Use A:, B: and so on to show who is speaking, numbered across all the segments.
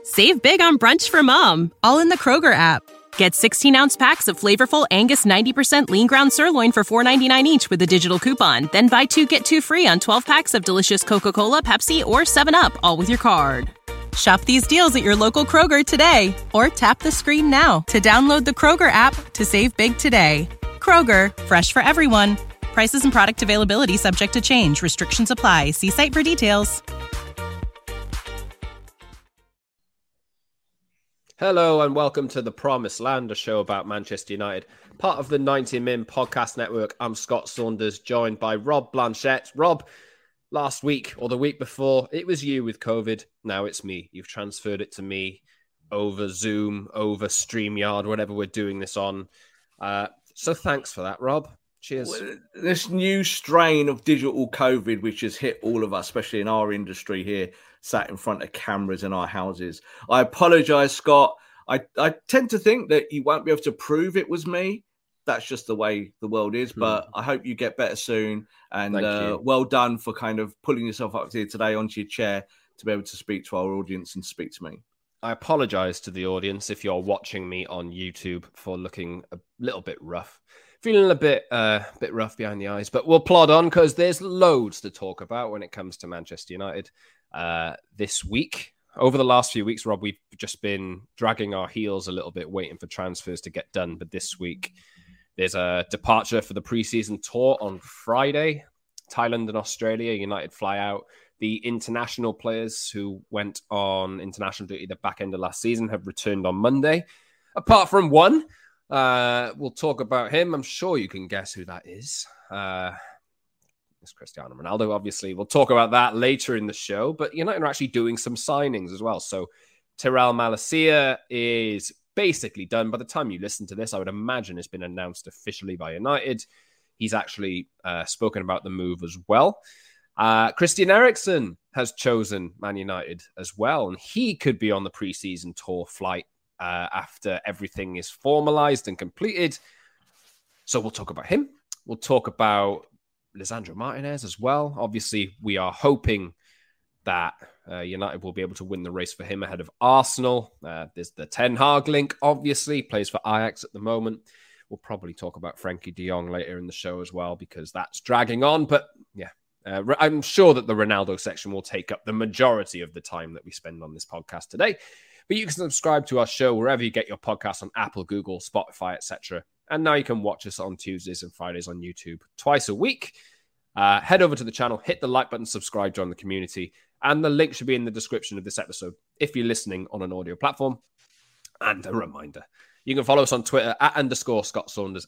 A: Save big on brunch for mom, all in the Kroger app. Get 16-ounce packs of flavorful Angus 90% lean ground sirloin for $4.99 each with a digital coupon. Then buy 2, get 2 free on 12 packs of delicious Coca-Cola, Pepsi, or 7-Up, all with your card. Shop these deals at your local Kroger today, or tap the screen now to download the Kroger app to save big today. Kroger, fresh for everyone. Prices and product availability subject to change. Restrictions apply. See site for details.
B: Hello and welcome to The Promised Land, a show about Manchester United, part of the 90 Min podcast network. I'm Scott Saunders, joined by Rob Blanchette. Rob, last week or the week before, it was you with COVID. Now it's me. You've transferred it to me over Zoom, over StreamYard, whatever we're doing this on. So thanks for that, Rob. Cheers.
C: This new strain of digital COVID, which has hit all of us, especially in our industry here, sat in front of cameras in our houses. I apologize, Scott. I tend to think that you won't be able to prove it was me. That's just the way the world is. But I hope you get better soon. And well done for kind of pulling yourself up here today onto your chair to be able to speak to our audience and speak to me.
B: I apologize to the audience if you're watching me on YouTube for looking a little bit rough. Feeling a bit rough behind the eyes, but we'll plod on because there's loads to talk about when it comes to Manchester United this week. Over the last few weeks, Rob, we've just been dragging our heels a little bit, waiting for transfers to get done. But this week, there's a departure for the preseason tour on Friday. Thailand and Australia, United fly out. The international players who went on international duty the back end of last season have returned on Monday, apart from one. We'll talk about him. I'm sure you can guess who that is. It's Cristiano Ronaldo, obviously. We'll talk about that later in the show, but United are actually doing some signings as well. So Tyrell Malacia is basically done. By the time you listen to this, I would imagine it's been announced officially by United. He's actually spoken about the move as well. Christian Eriksen has chosen Man United as well, and he could be on the preseason tour flight after everything is formalized and completed. So we'll talk about him. We'll talk about Lisandro Martinez as well. Obviously, we are hoping that United will be able to win the race for him ahead of Arsenal. There's the Ten Hag link, obviously, plays for Ajax at the moment. We'll probably talk about Frankie de Jong later in the show as well, because that's dragging on. But yeah, I'm sure that the Ronaldo section will take up the majority of the time that we spend on this podcast today. But you can subscribe to our show wherever you get your podcasts, on Apple, Google, Spotify, etc. And now you can watch us on Tuesdays and Fridays on YouTube twice a week. Head over to the channel, hit the like button, subscribe, join the community. And the link should be in the description of this episode if you're listening on an audio platform. And a reminder, you can follow us on Twitter @_Scott Saunders,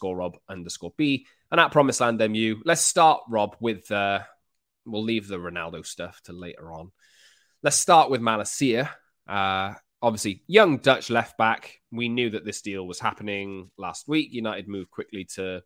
B: @_Rob_B, and @PromiseLandMU. Let's start, Rob, with, we'll leave the Ronaldo stuff to later on. Let's start with Malacia. Obviously, young Dutch left back. We knew that this deal was happening last week. United moved quickly to,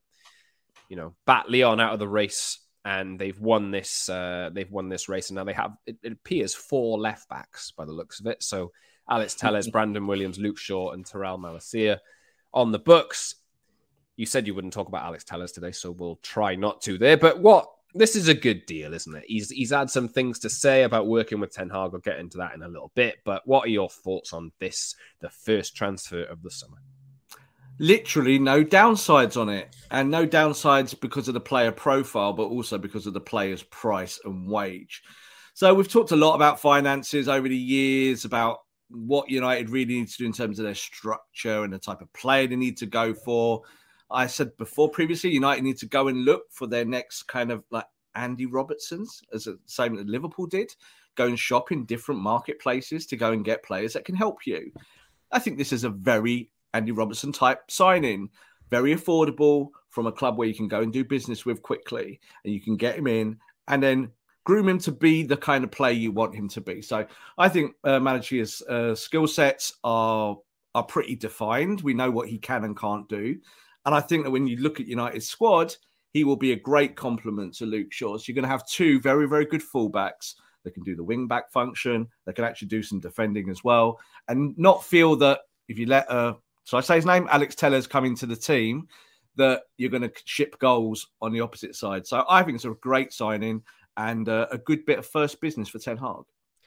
B: bat Lyon out of the race, and they've won this. Race, and now they have, it appears, 4 left backs by the looks of it. So Alex Telles, Brandon Williams, Luke Shaw, and Tyrell Malacia on the books. You said you wouldn't talk about Alex Telles today, so we'll try not to there. But this is a good deal, isn't it? He's had some things to say about working with Ten Hag. I'll get into that in a little bit. But what are your thoughts on this, the first transfer of the summer?
C: Literally no downsides on it. And no downsides because of the player profile, but also because of the player's price and wage. So we've talked a lot about finances over the years, about what United really need to do in terms of their structure and the type of player they need to go for. I said before previously, United need to go and look for their next kind of like Andy Robertsons, as the same that Liverpool did. Go and shop in different marketplaces to go and get players that can help you. I think this is a very Andy Robertson type signing. Very affordable from a club where you can go and do business with quickly, and you can get him in and then groom him to be the kind of player you want him to be. So I think Malacia's skill sets are pretty defined. We know what he can and can't do. And I think that when you look at United's squad, he will be a great complement to Luke Shaw. So you're going to have 2 very, very good fullbacks that can do the wing-back function, that can actually do some defending as well, and not feel that if you let, so I say his name, Alex Telles, come into the team, that you're going to ship goals on the opposite side. So I think it's a great signing and a good bit of first business for Ten Hag.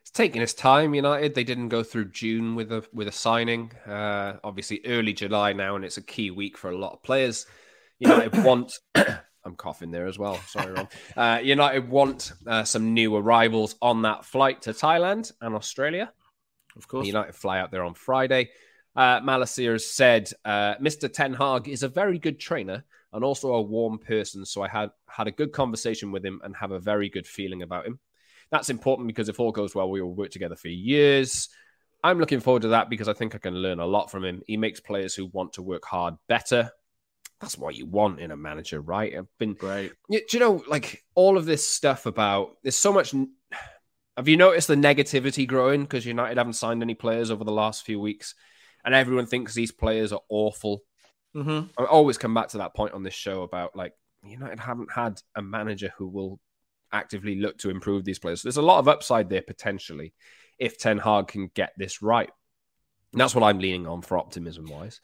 B: it's taking its time. United, they didn't go through June with a signing. Obviously, early July now, and it's a key week for a lot of players. United want. I'm coughing there as well. Sorry, Ron. United want some new arrivals on that flight to Thailand and Australia.
C: Of course,
B: United fly out there on Friday. Malacia has said, Mr. Ten Hag is a very good trainer and also a warm person. So I had a good conversation with him and have a very good feeling about him. That's important because if all goes well, we will work together for years. I'm looking forward to that because I think I can learn a lot from him. He makes players who want to work hard better. That's what you want in a manager, right? I've been
C: great.
B: Do you know, like all of this stuff about, there's so much. Have you noticed the negativity growing because United haven't signed any players over the last few weeks and everyone thinks these players are awful?
C: Mm-hmm.
B: I always come back to that point on this show about like United haven't had a manager who will actively look to improve these players. So there's a lot of upside there potentially if Ten Hag can get this right. And that's what I'm leaning on for optimism wise.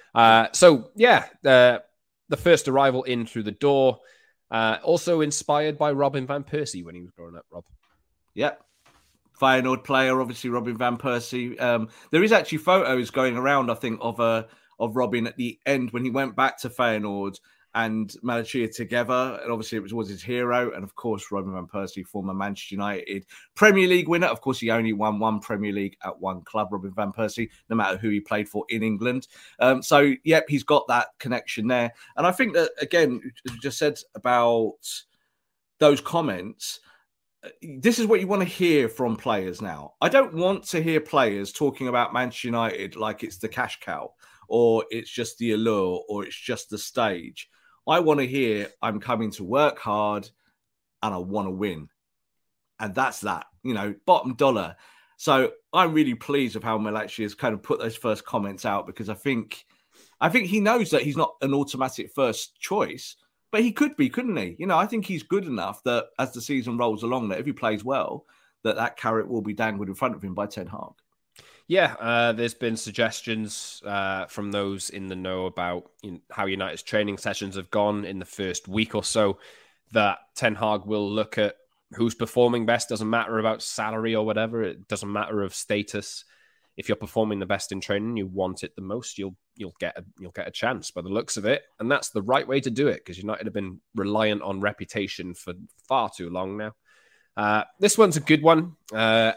B: The first arrival in through the door, also inspired by Robin van Persie when he was growing up, Rob.
C: Yep. Feyenoord player, obviously Robin van Persie. There is actually photos going around, I think, of Robin at the end when he went back to Feyenoord and Malacia together. And obviously it was his hero. And of course, Robin van Persie, former Manchester United Premier League winner. Of course, he only won one Premier League at one club, Robin van Persie, no matter who he played for in England. He's got that connection there. And I think that, again, as you just said about those comments, this is what you want to hear from players now. I don't want to hear players talking about Manchester United like it's the cash cow or it's just the allure or it's just the stage. I want to hear I'm coming to work hard and I want to win. And that's that, bottom dollar. So I'm really pleased with how Malacia has kind of put those first comments out because I think he knows that he's not an automatic first choice. But he could be, couldn't he? I think he's good enough that as the season rolls along, that if he plays well, that carrot will be dangled in front of him by Ten Hag.
B: Yeah, there's been suggestions from those in the know about how United's training sessions have gone in the first week or so that Ten Hag will look at who's performing best. Doesn't matter about salary or whatever. It doesn't matter of status. If you're performing the best in training, you want it the most, you'll get a chance by the looks of it. And that's the right way to do it because United have been reliant on reputation for far too long now. This one's a good one. They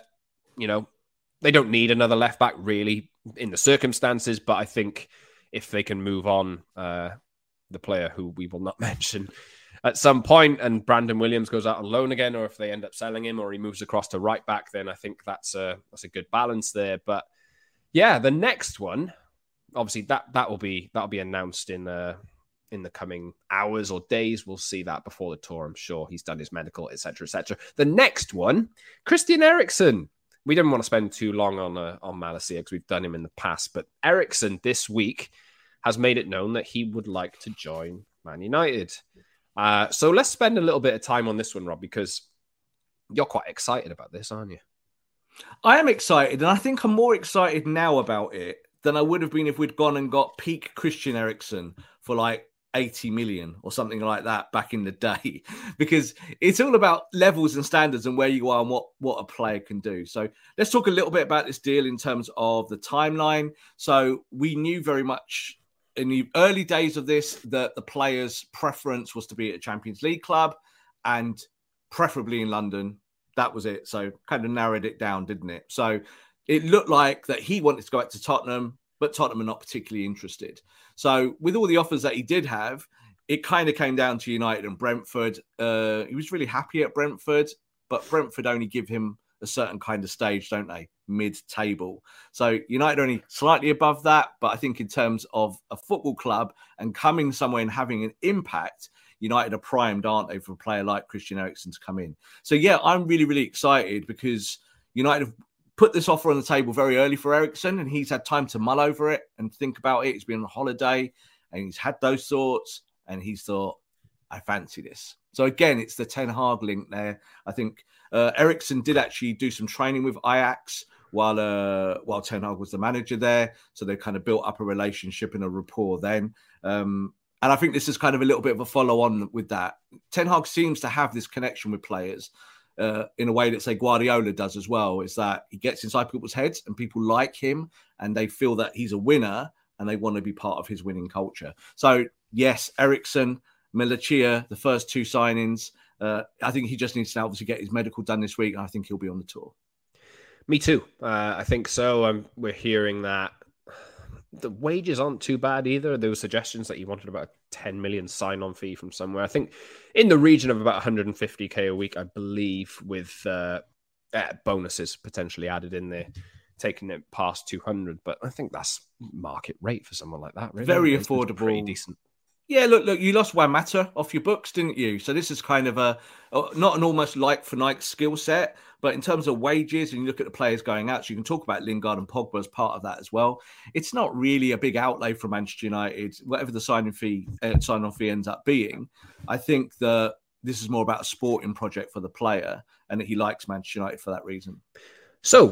B: don't need another left back really in the circumstances, but I think if they can move on the player who we will not mention at some point and Brandon Williams goes out on loan again, or if they end up selling him or he moves across to right back, then I think that's a good balance there. But yeah, the next one, obviously that'll be announced in the coming hours or days. We'll see that before the tour. I'm sure he's done his medical, etc., etc. The next one, Christian Eriksen. We didn't want to spend too long on Malacia because we've done him in the past, but Eriksen this week has made it known that he would like to join Man United. So let's spend a little bit of time on this one, Rob, because you're quite excited about this, aren't you?
C: I am excited, and I think I'm more excited now about it than I would have been if we'd gone and got peak Christian Eriksen for like 80 million or something like that back in the day, because it's all about levels and standards and where you are and what a player can do. So let's talk a little bit about this deal in terms of the timeline. So we knew very much in the early days of this that the player's preference was to be at a Champions League club and preferably in London. That was it. So kind of narrowed it down, didn't it? So it looked like that he wanted to go back to Tottenham, but Tottenham are not particularly interested. So with all the offers that he did have, it kind of came down to United and Brentford. He was really happy at Brentford, but Brentford only give him a certain kind of stage, don't they? Mid-table. So United are only slightly above that, but I think in terms of a football club and coming somewhere and having an impact, United are primed, aren't they, for a player like Christian Eriksen to come in. So yeah, I'm really, really excited because United have put this offer on the table very early for Eriksen and he's had time to mull over it and think about it. He's been on holiday and he's had those thoughts and he's thought, I fancy this. So again, it's the Ten Hag link there. I think Eriksen did actually do some training with Ajax while Ten Hag was the manager there. So they kind of built up a relationship and a rapport then. And I think this is kind of a little bit of a follow-on with that. Ten Hag seems to have this connection with players. in a way that, say, Guardiola does as well, is that he gets inside people's heads and people like him and they feel that he's a winner and they want to be part of his winning culture. So, yes, Eriksen, Malacia, the first 2 signings. I think he just needs to obviously get his medical done this week. And I think he'll be on the tour.
B: Me too. I think so. We're hearing that the wages aren't too bad either. There were suggestions that he wanted about a 10 million sign-on fee from somewhere. I think in the region of about 150k a week, I believe, with bonuses potentially added in there, taking it past 200. But I think that's market rate for someone like that. Really.
C: Very affordable.
B: Pretty decent.
C: Yeah, look, you lost Juan Mata off your books, didn't you? So this is kind of not an almost like-for-like skill set, but in terms of wages, and you look at the players going out, so you can talk about Lingard and Pogba as part of that as well. It's not really a big outlay for Manchester United, whatever the sign-on fee ends up being. I think that this is more about a sporting project for the player, and that he likes Manchester United for that reason.
B: So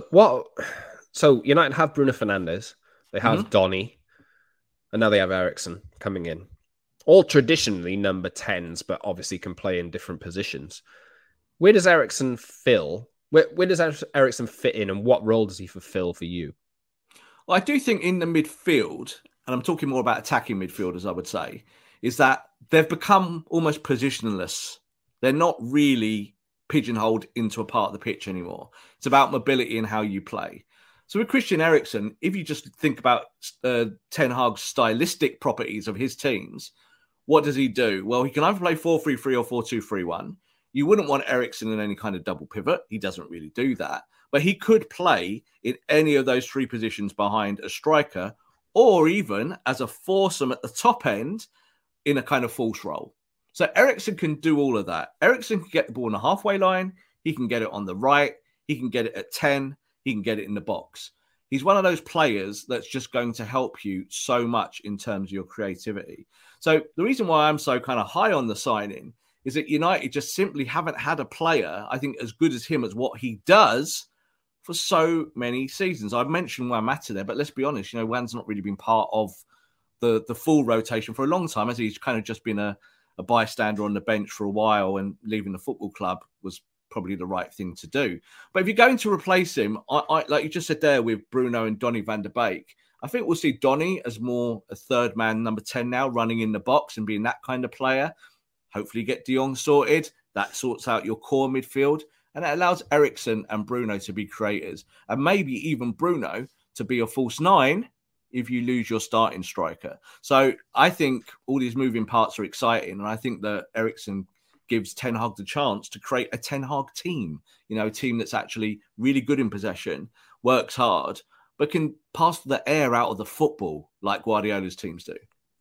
B: United have Bruno Fernandes, they have Donny, and now they have Eriksen coming in. All traditionally number 10s, but obviously can play in different positions. Where does Eriksen fill? Where does Eriksen fit in, and what role does he fulfill for you?
C: Well, I do think in the midfield, and I'm talking more about attacking midfielders, I would say, is that they've become almost positionless. They're not really pigeonholed into a part of the pitch anymore. It's about mobility and how you play. So with Christian Eriksen, if you just think about Ten Hag's stylistic properties of his teams, what does he do? Well, he can either play 4-3-3 or 4-2-3-1. You wouldn't want Eriksen in any kind of double pivot. He doesn't really do that. But he could play in any of those 3 positions behind a striker, or even as a foursome at the top end in a kind of false role. So Eriksen can do all of that. Eriksen can get the ball on the halfway line. He can get it on the right. He can get it at 10. He can get it in the box. He's one of those players that's just going to help you so much in terms of your creativity. So the reason why I'm so kind of high on the signing is that United just simply haven't had a player, I think, as good as him as what he does for so many seasons. I've mentioned Juan Mata there, but let's be honest, Juan's not really been part of the full rotation for a long time, as he's kind of just been a bystander on the bench for a while, and leaving the football club was probably the right thing to do. But if you're going to replace him, I like you just said there with Bruno and Donny van der Beek, I think we'll see Donny as more a third man, number 10 now, running in the box and being that kind of player. Hopefully get De Jong sorted. That sorts out your core midfield. And it allows Eriksen and Bruno to be creators. And maybe even Bruno to be a false 9 if you lose your starting striker. So I think all these moving parts are exciting. And I think that Eriksen gives Ten Hag the chance to create a Ten Hag team. A team that's actually really good in possession, works hard, but can pass the air out of the football like Guardiola's teams do.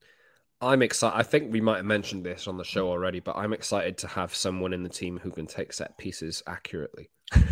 B: I'm excited. I think we might have mentioned this on the show already, but I'm excited to have someone in the team who can take set pieces accurately.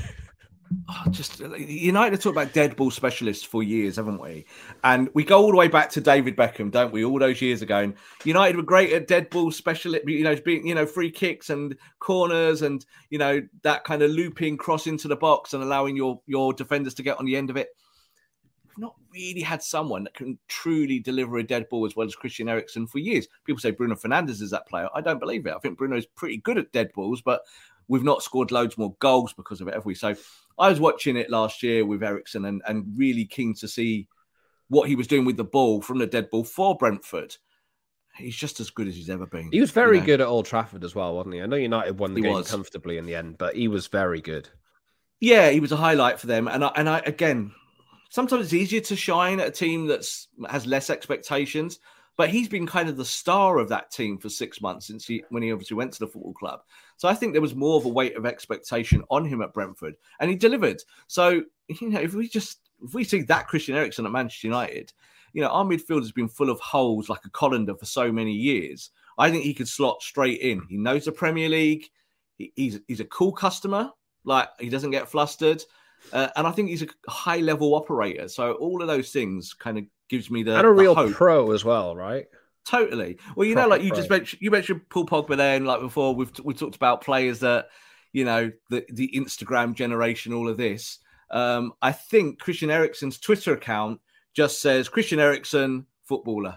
C: United have talked about dead ball specialists for years, haven't we? And we go all the way back to David Beckham, don't we? All those years ago, and United were great at dead ball specialists, being free kicks and corners, and that kind of looping cross into the box and allowing your defenders to get on the end of it. We've not really had someone that can truly deliver a dead ball as well as Christian Eriksen for years. People say Bruno Fernandes is that player. I don't believe it. I think Bruno's pretty good at dead balls, but we've not scored loads more goals because of it, have we? So I was watching it last year with Eriksen and really keen to see what he was doing with the ball from the dead ball for Brentford. He's just as good as he's ever been.
B: He was very good at Old Trafford as well, wasn't he? I know United won the game comfortably in the end, but he was very good.
C: Yeah, he was a highlight for them. And I again, sometimes it's easier to shine at a team that has less expectations. But he's been kind of the star of that team for 6 months when he obviously went to the football club. So I think there was more of a weight of expectation on him at Brentford, and he delivered. So, if we see that Christian Eriksen at Manchester United, our midfield has been full of holes like a colander for so many years. I think he could slot straight in. He knows the Premier League. He's a cool customer. Like, he doesn't get flustered. And I think he's a high-level operator. So all of those things kind of gives me the
B: and a real
C: hope.
B: Pro as well, right?
C: Totally. Well, you mentioned Paul Pogba there, and like before, we talked about players that, the Instagram generation, all of this. I think Christian Eriksen's Twitter account just says Christian Eriksen, footballer.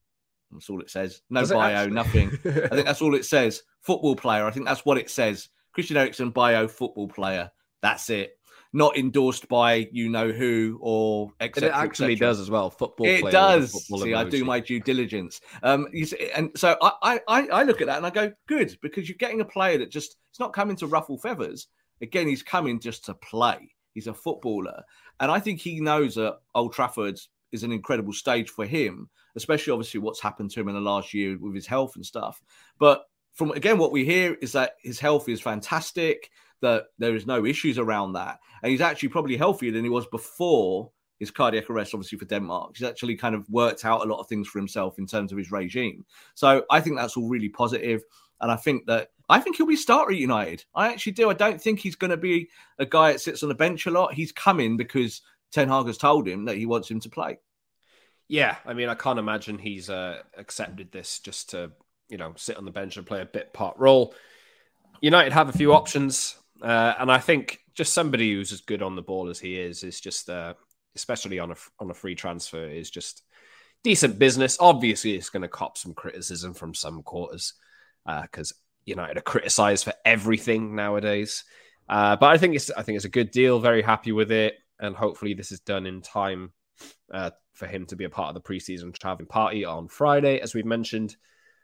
C: That's all it says. No bio, nothing. I think that's all it says. Football player. I think that's what it says. Christian Eriksen, bio, football player. That's it. Not endorsed by who or etc.
B: It actually does as well. Football
C: it
B: player.
C: Does.
B: Football
C: See,
B: emoji.
C: I do my due diligence. And so I look at that and I go, good, because you're getting a player that just, it's not coming to ruffle feathers. Again, he's coming just to play. He's a footballer. And I think he knows that Old Trafford is an incredible stage for him, especially obviously what's happened to him in the last year with his health and stuff. But from, again, what we hear is that his health is fantastic, that there is no issues around that. And he's actually probably healthier than he was before his cardiac arrest, obviously, for Denmark. He's actually kind of worked out a lot of things for himself in terms of his regime. So I think that's all really positive. And I think he'll be starter at United. I actually do. I don't think he's going to be a guy that sits on the bench a lot. He's coming because Ten Hag has told him that he wants him to play.
B: Yeah, I mean, I can't imagine he's accepted this just to, sit on the bench and play a bit part role. United have a few options, and I think just somebody who's as good on the ball as he is just, especially on a free transfer, is just decent business. Obviously, it's going to cop some criticism from some quarters because United are criticised for everything nowadays. But I think it's a good deal. Very happy with it, and hopefully this is done in time for him to be a part of the preseason traveling party on Friday, as we've mentioned.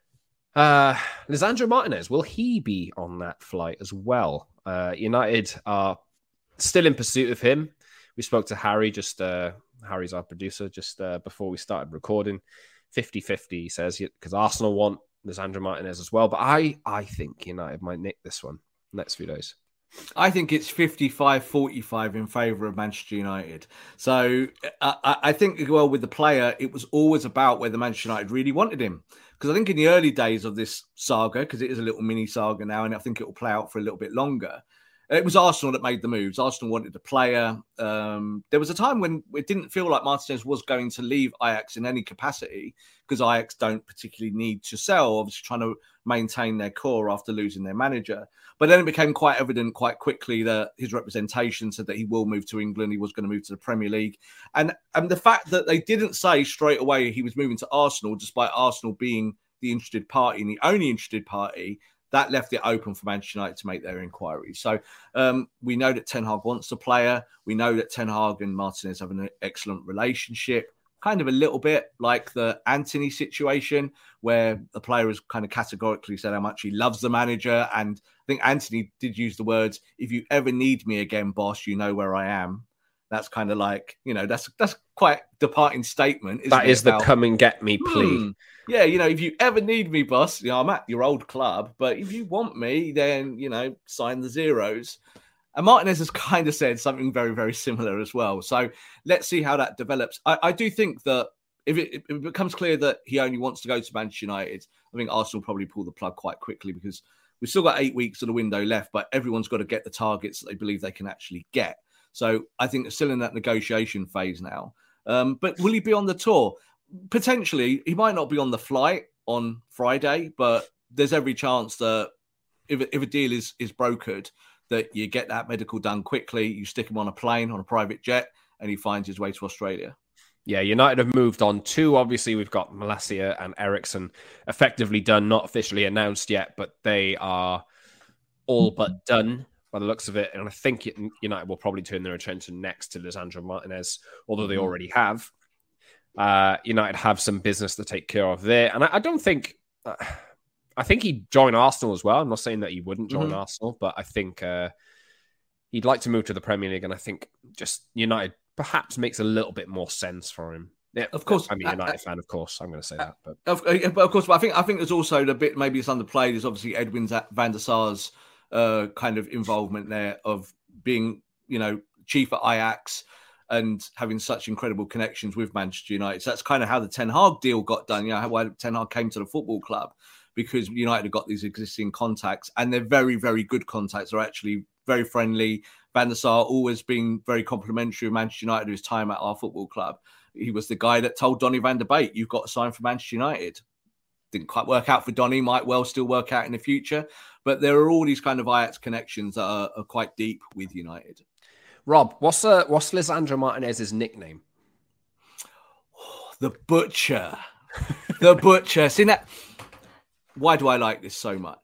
B: Lisandro Martinez, will he be on that flight as well? United are still in pursuit of him. We spoke to Harry, Harry's our producer, just before we started recording. 50-50, he says, because Arsenal want Lisandro Martinez as well. But I think United might nick this one next few days.
C: I think it's 55-45 in favour of Manchester United. So I think, well, with the player, it was always about whether Manchester United really wanted him. Because I think in the early days of this saga, because it is a little mini saga now, and I think it will play out for a little bit longer, it was Arsenal that made the moves. Arsenal wanted the player. There was a time when it didn't feel like Martinez was going to leave Ajax in any capacity, because Ajax don't particularly need to sell, obviously trying to maintain their core after losing their manager. But then it became quite evident quite quickly that his representation said that he will move to England. He was going to move to the Premier League. And the fact that they didn't say straight away he was moving to Arsenal, despite Arsenal being the interested party and the only interested party, that left it open for Manchester United to make their inquiries. So we know that Ten Hag wants the player. We know that Ten Hag and Martinez have an excellent relationship, kind of a little bit like the Antony situation, where the player has kind of categorically said how much he loves the manager. And I think Antony did use the words, "If you ever need me again, boss, you know where I am." That's kind of like, that's quite departing statement.
B: That is the come and get me plea.
C: Yeah, if you ever need me, boss, I'm at your old club. But if you want me, then, sign the zeros. And Martinez has kind of said something very, very similar as well. So let's see how that develops. I do think that if it becomes clear that he only wants to go to Manchester United, I think Arsenal will probably pull the plug quite quickly, because we've still got 8 weeks of the window left, but everyone's got to get the targets that they believe they can actually get. So I think they're still in that negotiation phase now. But will he be on the tour? Potentially. He might not be on the flight on Friday, but there's every chance that if a deal is brokered, that you get that medical done quickly, you stick him on a plane, on a private jet, and he finds his way to Australia.
B: Yeah, United have moved on too. Obviously, we've got Malacia and Eriksen effectively done, not officially announced yet, but they are all but done by the looks of it. And I think United will probably turn their attention next to Lisandro Martinez, although they already have. United have some business to take care of there. And I don't think... I think he'd join Arsenal as well. I'm not saying that he wouldn't join Arsenal, but I think he'd like to move to the Premier League. And I think just United perhaps makes a little bit more sense for him. Yeah,
C: of course.
B: I'm a United fan, of course. I'm going to say that. But
C: of course, but I think there's also the bit, maybe it's underplayed, is obviously Edwin van der Sar's kind of involvement there of being, chief at Ajax and having such incredible connections with Manchester United. So that's kind of how the Ten Hag deal got done. Why Ten Hag came to the football club, because United have got these existing contacts, and they're very, very good contacts. They're actually very friendly. Van der Sar always been very complimentary of Manchester United his time at our football club. He was the guy that told Donny van der Beek, "You've got to sign for Manchester United." Didn't quite work out for Donny, might well still work out in the future. But there are all these kind of Ajax connections that are quite deep with United.
B: Rob, what's Lisandro Martinez's nickname?
C: The Butcher. The Butcher. See that? Why do I like this so much?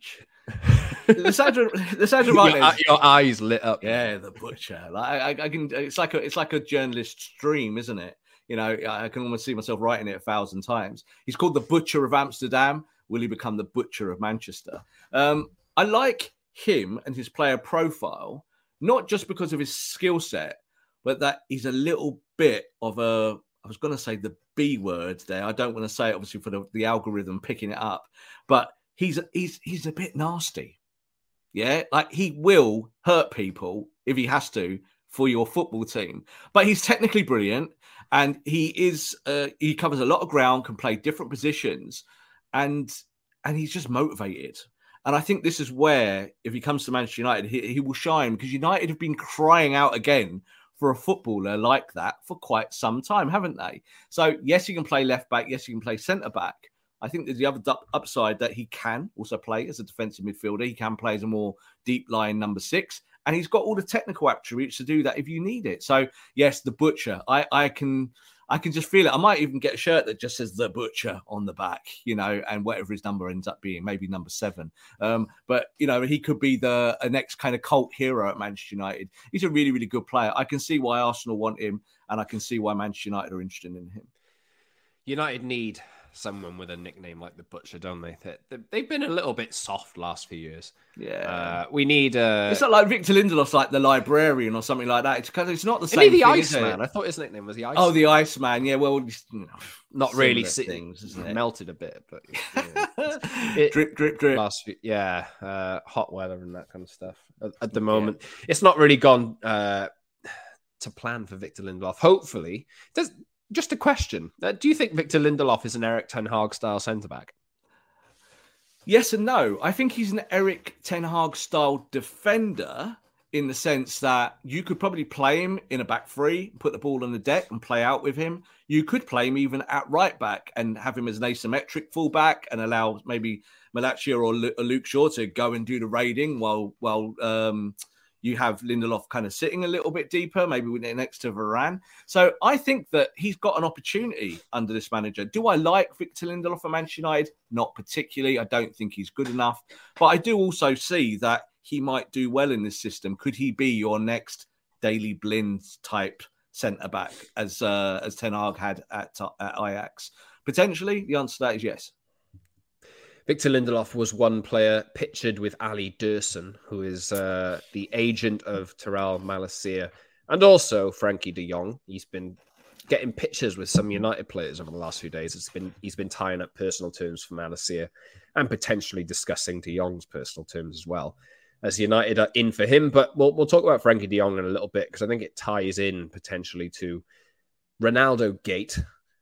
C: The Sandro Martinez.
B: Your eyes lit up.
C: Yeah, the butcher. Like I can. It's like a journalist's dream, isn't it? You know, I can almost see myself writing it 1,000 times. He's called the Butcher of Amsterdam. Will he become the Butcher of Manchester? I like him and his player profile, not just because of his skill set, but that he's a little bit of a. I was going to say the B word there. I don't want to say it, obviously, for the algorithm picking it up, but he's a bit nasty. Yeah, like he will hurt people if he has to for your football team. But he's technically brilliant, and he covers a lot of ground, can play different positions, and he's just motivated. And I think this is where, if he comes to Manchester United, he will shine, because United have been crying out again for a footballer like that for quite some time, haven't they? So yes, he can play left back. Yes, he can play centre back. I think there's the other upside that he can also play as a defensive midfielder. He can play as a more deep line number 6, and he's got all the technical attributes to do that if you need it. So yes, the Butcher. I can just feel it. I might even get a shirt that just says the Butcher on the back, you know, and whatever his number ends up being, maybe number 7. But you know, he could be a next kind of cult hero at Manchester United. He's a really, really good player. I can see why Arsenal want him, and I can see why Manchester United are interested in him.
B: United need someone with a nickname like the Butcher, don't they? They've been a little bit soft last few years.
C: Yeah,
B: we need.
C: It's not like Victor Lindelof's like the Librarian or something like that. It's because it's not the same.
B: Maybe the
C: thing,
B: Iceman. I thought his nickname was the Iceman.
C: Oh, the Iceman. Yeah, well, you know,
B: not really
C: things, isn't it?
B: Melted a bit, but yeah.
C: Drip, drip, drip.
B: Last few, hot weather and that kind of stuff. At the moment, it's not really gone to plan for Victor Lindelof. Hopefully, just a question. Do you think Victor Lindelof is an Erik ten Hag style centre-back?
C: Yes and no. I think he's an Erik ten Hag style defender, in the sense that you could probably play him in a back three, put the ball on the deck and play out with him. You could play him even at right back and have him as an asymmetric fullback and allow maybe Malacia or Luke Shaw to go and do the raiding while you have Lindelof kind of sitting a little bit deeper, maybe next to Varane. So I think that he's got an opportunity under this manager. Do I like Victor Lindelof for Manchester United? Not particularly. I don't think he's good enough. But I do also see that he might do well in this system. Could he be your next Daley Blind type centre-back as Ten Hag had at Ajax? Potentially, the answer to that is yes.
B: Victor Lindelof was one player pictured with Ali Dursun, who is the agent of Terrell Malacia, and also Frankie de Jong. He's been getting pictures with some United players over the last few days. He's been tying up personal terms for Malacia and potentially discussing de Jong's personal terms as well, as United are in for him. But we'll talk about Frankie de Jong in a little bit, because I think it ties in potentially to Ronaldo Gate.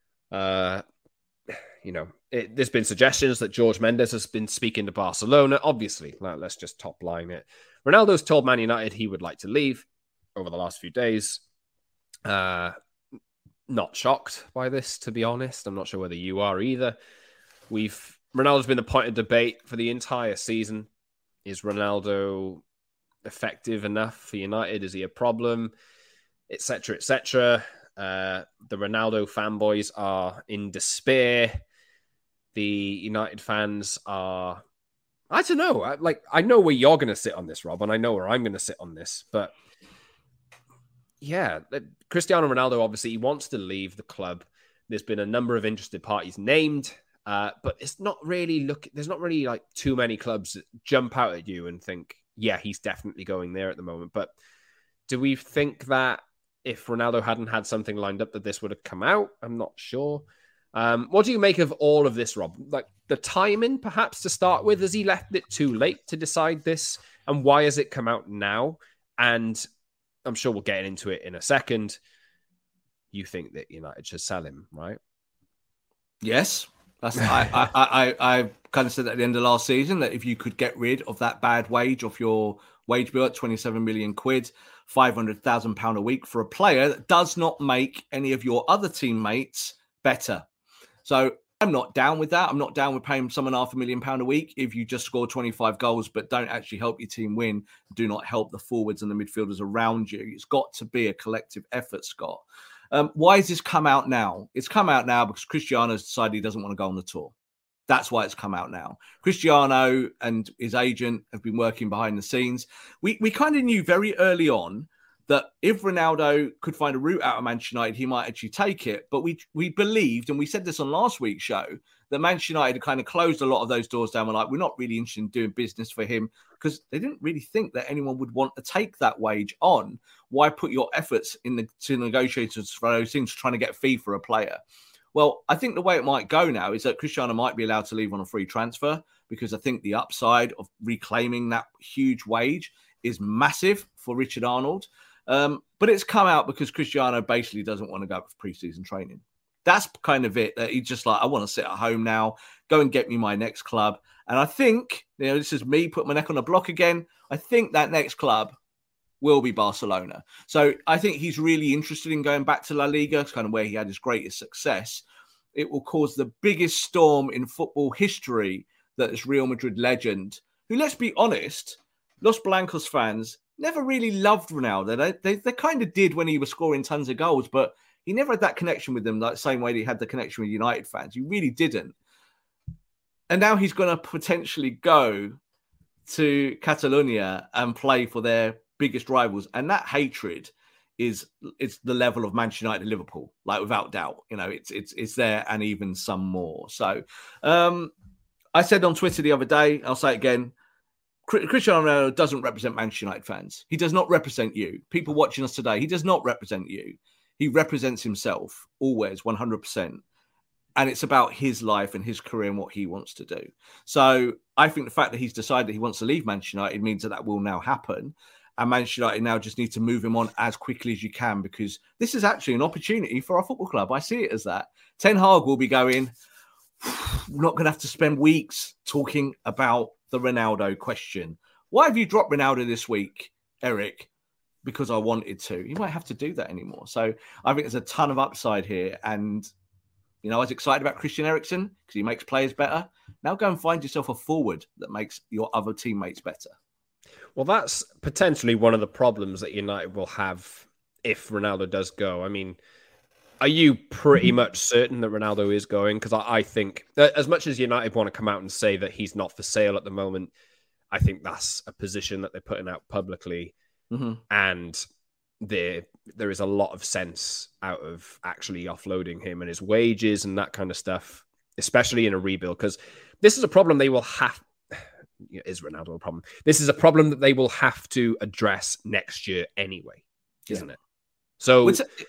B: There's been suggestions that Jorge Mendes has been speaking to Barcelona. Obviously, let's just top line it. Ronaldo's told Man United he would like to leave over the last few days. Not shocked by this, to be honest. I'm not sure whether you are either. Ronaldo's been the point of debate for the entire season. Is Ronaldo effective enough for United? Is he a problem? Etc. etc. The Ronaldo fanboys are in despair. The United fans are, I don't know. I know where you're going to sit on this, Rob, and I know where I'm going to sit on this. But yeah, Cristiano Ronaldo, obviously, he wants to leave the club. There's been a number of interested parties named, but it's not really there's not really like too many clubs that jump out at you and think, yeah, he's definitely going there at the moment. But do we think that if Ronaldo hadn't had something lined up, that this would have come out? I'm not sure. What do you make of all of this, Rob? Like the timing, perhaps, to start with? Has he left it too late to decide this? And why has it come out now? And I'm sure we'll get into it in a second. You think that United should sell him, right?
C: Yes. I kind of said at the end of last season that if you could get rid of that bad wage off your wage bill at 27 million quid, £500,000 a week for a player that does not make any of your other teammates better. So I'm not down with that. I'm not down with paying someone £500,000 a week if you just score 25 goals but don't actually help your team win, do not help the forwards and the midfielders around you. It's got to be a collective effort, Scott. Why has this come out now? It's come out now because Cristiano's decided he doesn't want to go on the tour. That's why it's come out now. Cristiano and his agent have been working behind the scenes. We kind of knew very early on that if Ronaldo could find a route out of Manchester United, he might actually take it. But we believed, and we said this on last week's show, that Manchester United had kind of closed a lot of those doors down. We're like, we're not really interested in doing business for him because they didn't really think that anyone would want to take that wage on. Why put your efforts to negotiators for those things, trying to get a fee for a player? Well, I think the way it might go now is that Cristiano might be allowed to leave on a free transfer because I think the upside of reclaiming that huge wage is massive for Richard Arnold. But it's come out because Cristiano basically doesn't want to go for pre-season training. That's kind of it. That he's just like, I want to sit at home now, go and get me my next club. And I think, this is me putting my neck on the block again. I think that next club will be Barcelona. So I think he's really interested in going back to La Liga. It's kind of where he had his greatest success. It will cause the biggest storm in football history that this Real Madrid legend, who, let's be honest, Los Blancos fans never really loved Ronaldo. They kind of did when he was scoring tons of goals, but he never had that connection with them like the same way that he had the connection with United fans. He really didn't. And now he's going to potentially go to Catalonia and play for their biggest rivals. And that hatred it's the level of Manchester United and Liverpool, like without doubt. It's there and even some more. So I said on Twitter the other day, I'll say it again, Cristiano Ronaldo doesn't represent Manchester United fans. He does not represent you. People watching us today, he does not represent you. He represents himself always 100%. And it's about his life and his career and what he wants to do. So I think the fact that he's decided he wants to leave Manchester United means that will now happen. And Manchester United now just need to move him on as quickly as you can because this is actually an opportunity for our football club. I see it as that. Ten Hag will be going, we're not going to have to spend weeks talking about the Ronaldo question. Why have you dropped Ronaldo this week, Eric? Because I wanted to. You might have to do that anymore. So I think there's a ton of upside here. And, I was excited about Christian Eriksen because he makes players better. Now go and find yourself a forward that makes your other teammates better.
B: Well, that's potentially one of the problems that United will have if Ronaldo does go. I mean, are you pretty much certain that Ronaldo is going? Because I think that as much as United want to come out and say that he's not for sale at the moment, I think that's a position that they're putting out publicly. Mm-hmm. And there is a lot of sense out of actually offloading him and his wages and that kind of stuff, especially in a rebuild, because this is a problem they will have. Is Ronaldo a problem? This is a problem that they will have to address next year anyway, isn't it? So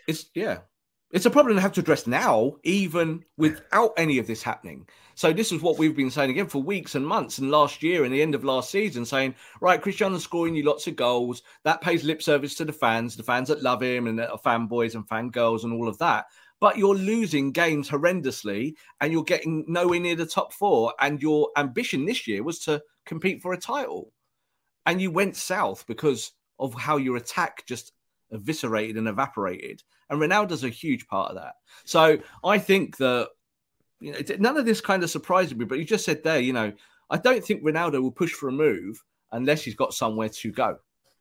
B: it's a problem they have to address now, even without any of this happening. So this is what we've been saying again for weeks and months and last year and the end of last season, saying, right, Cristiano's scoring you lots of goals. That pays lip service to the fans that love him and that are fanboys and fangirls and all of that. But you're losing games horrendously and you're getting nowhere near the top four. And your ambition this year was to compete for a title. And you went south because of how your attack just eviscerated and evaporated. And Ronaldo's a huge part of that. So I think that none of this kind of surprises me, but you just said there, I don't think Ronaldo will push for a move unless he's got somewhere to go.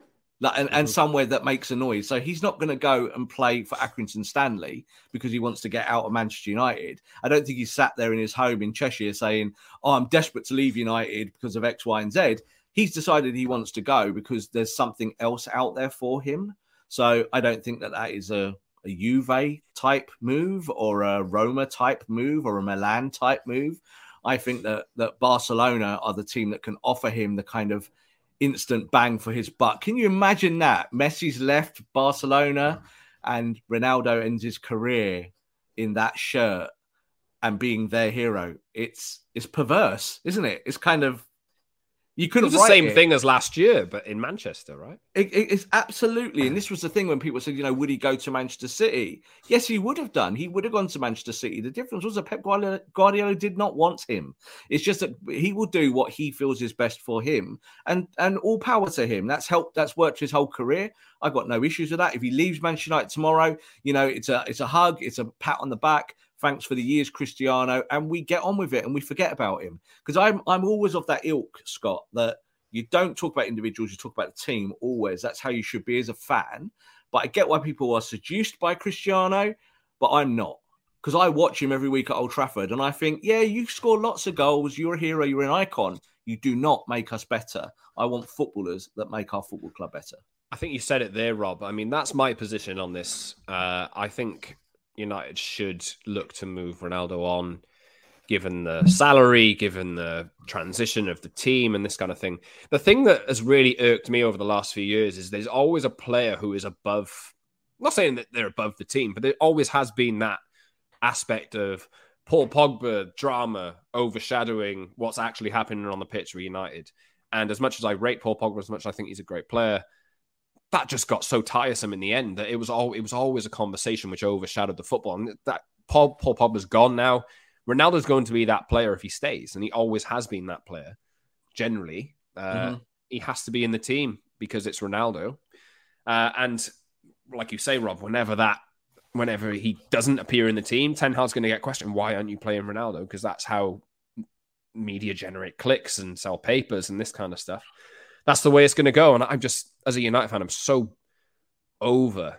B: And somewhere that makes a noise. So he's not going to go and play for Accrington Stanley because he wants to get out of Manchester United. I don't think he sat there in his home in Cheshire saying, I'm desperate to leave United because of X, Y, and Z. He's decided he wants to go because there's something else out there for him. So I don't think that is a Juve type move or a Roma type move or a Milan type move. I think that Barcelona are the team that can offer him the kind of instant bang for his buck. Can you imagine that? Messi's left Barcelona and Ronaldo ends his career in that shirt and being their hero. It's perverse, isn't it? It's kind of, you couldn't write the same thing as last year, but in Manchester, right?
C: It's absolutely. And this was the thing when people said, would he go to Manchester City? Yes, he would have done. He would have gone to Manchester City. The difference was that Pep Guardiola did not want him. It's just that he will do what he feels is best for him. And all power to him. That's helped. That's worked his whole career. I've got no issues with that. If he leaves Manchester United tomorrow, it's a hug. It's a pat on the back. Thanks for the years, Cristiano. And we get on with it and we forget about him. Because I'm always of that ilk, Scott, that you don't talk about individuals, you talk about the team always. That's how you should be as a fan. But I get why people are seduced by Cristiano, but I'm not. because I watch him every week at Old Trafford and I think, yeah, you score lots of goals. You're a hero. You're an icon. You do not make us better. I want footballers that make our football club better.
B: I think you said it there, Rob. I mean, that's my position on this. I think United should look to move Ronaldo on, given the salary, given the transition of the team and this kind of thing. The thing that has really irked me over the last few years is there's always a player who is above, I'm not saying that they're above the team, but there always has been that aspect of Paul Pogba drama overshadowing what's actually happening on the pitch for United. And as much as I rate Paul Pogba, as much as I think he's a great player, that just got so tiresome in the end that it was always a conversation which overshadowed the football. And that Paul Pogba's gone now. Ronaldo's going to be that player if he stays, and he always has been that player. Generally, he has to be in the team because it's Ronaldo. And like you say, Rob, whenever he doesn't appear in the team, Ten Hag's going to get questioned, why aren't you playing Ronaldo? Because that's how media generate clicks and sell papers and this kind of stuff. That's the way it's going to go. And I'm just, as a United fan, I'm so over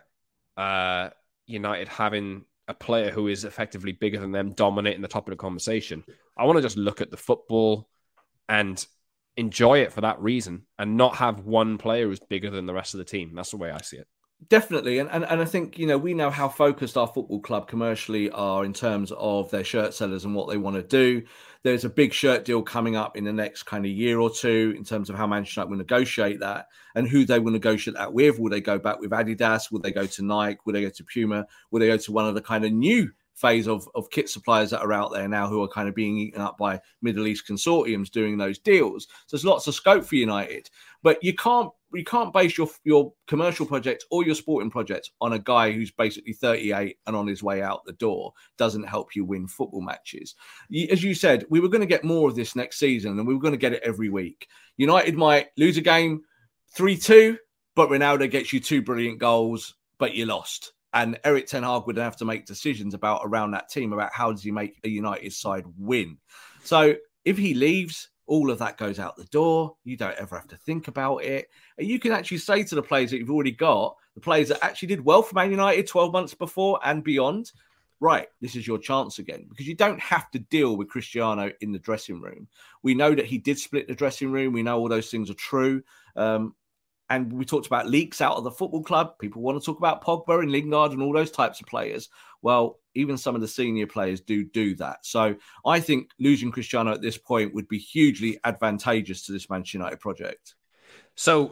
B: United having a player who is effectively bigger than them dominating the top of the conversation. I want to just look at the football and enjoy it for that reason and not have one player who's bigger than the rest of the team. That's the way I see it.
C: Definitely. And I think, we know how focused our football club commercially are in terms of their shirt sellers and what they want to do. There's a big shirt deal coming up in the next kind of year or two in terms of how Manchester United will negotiate that and who they will negotiate that with. Will they go back with Adidas? Will they go to Nike? Will they go to Puma? Will they go to one of the kind of new phase of kit suppliers that are out there now who are kind of being eaten up by Middle East consortiums doing those deals? So there's lots of scope for United. But you can't base your commercial project or your sporting project on a guy who's basically 38 and on his way out the door. Doesn't help you win football matches. As you said, we were going to get more of this next season and we were going to get it every week. United might lose a game 3-2, but Ronaldo gets you 2 brilliant goals, but you lost. And Erik ten Hag would have to make decisions around that team, about how does he make a United side win. So if he leaves, all of that goes out the door. You don't ever have to think about it. And you can actually say to the players that you've already got, the players that actually did well for Man United 12 months before and beyond, right, this is your chance again. Because you don't have to deal with Cristiano in the dressing room. We know that he did split the dressing room. We know all those things are true. And we talked about leaks out of the football club. People want to talk about Pogba and Lingard and all those types of players. Well, even some of the senior players do that. So I think losing Cristiano at this point would be hugely advantageous to this Manchester United project.
B: So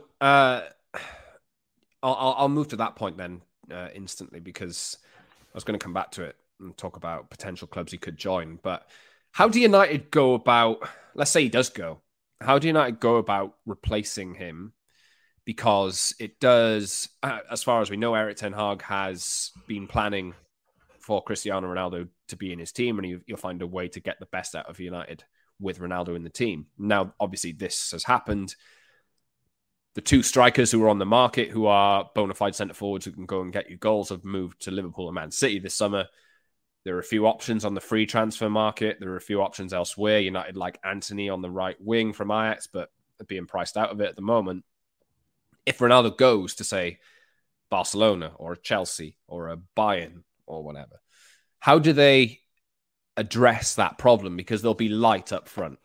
B: I'll move to that point then instantly, because I was going to come back to it and talk about potential clubs he could join. But how do United go about, let's say he does go, how do United go about replacing him? Because it does, as far as we know, Erik ten Hag has been planning for Cristiano Ronaldo to be in his team, and you'll find a way to get the best out of United with Ronaldo in the team. Now, obviously, this has happened. The 2 strikers who are on the market, who are bona fide centre forwards who can go and get you goals, have moved to Liverpool and Man City this summer. There are a few options on the free transfer market. There are a few options elsewhere. United like Antony on the right wing from Ajax, but they're being priced out of it at the moment. If Ronaldo goes to, say, Barcelona or Chelsea or a Bayern or whatever, how do they address that problem? Because they'll be light up front.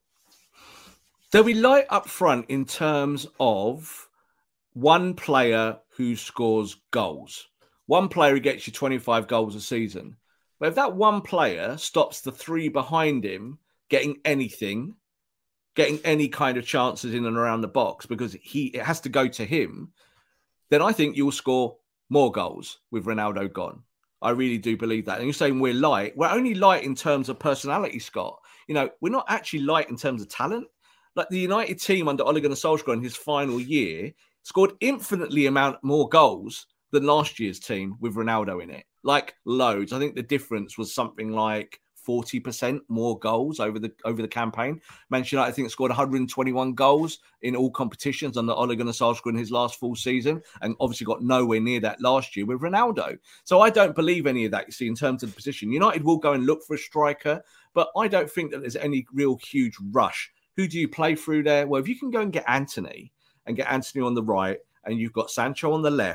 C: They'll be light up front in terms of one player who scores goals. One player who gets you 25 goals a season. But if that one player stops the 3 behind him getting anything, getting any kind of chances in and around the box, because it has to go to him, then I think you'll score more goals with Ronaldo gone. I really do believe that. And you're saying we're light. We're only light in terms of personality, Scott. We're not actually light in terms of talent. Like the United team under Ole Gunnar Solskjaer in his final year scored infinitely more goals than last year's team with Ronaldo in it. Like loads. I think the difference was something like 40% more goals over the campaign. Manchester United, I think, scored 121 goals in all competitions under Ole Gunnar Solskjaer in his last full season, and obviously got nowhere near that last year with Ronaldo. So I don't believe any of that, you see, in terms of the position. United will go and look for a striker, but I don't think that there's any real huge rush. Who do you play through there? Well, if you can go and get Antony on the right, and you've got Sancho on the left,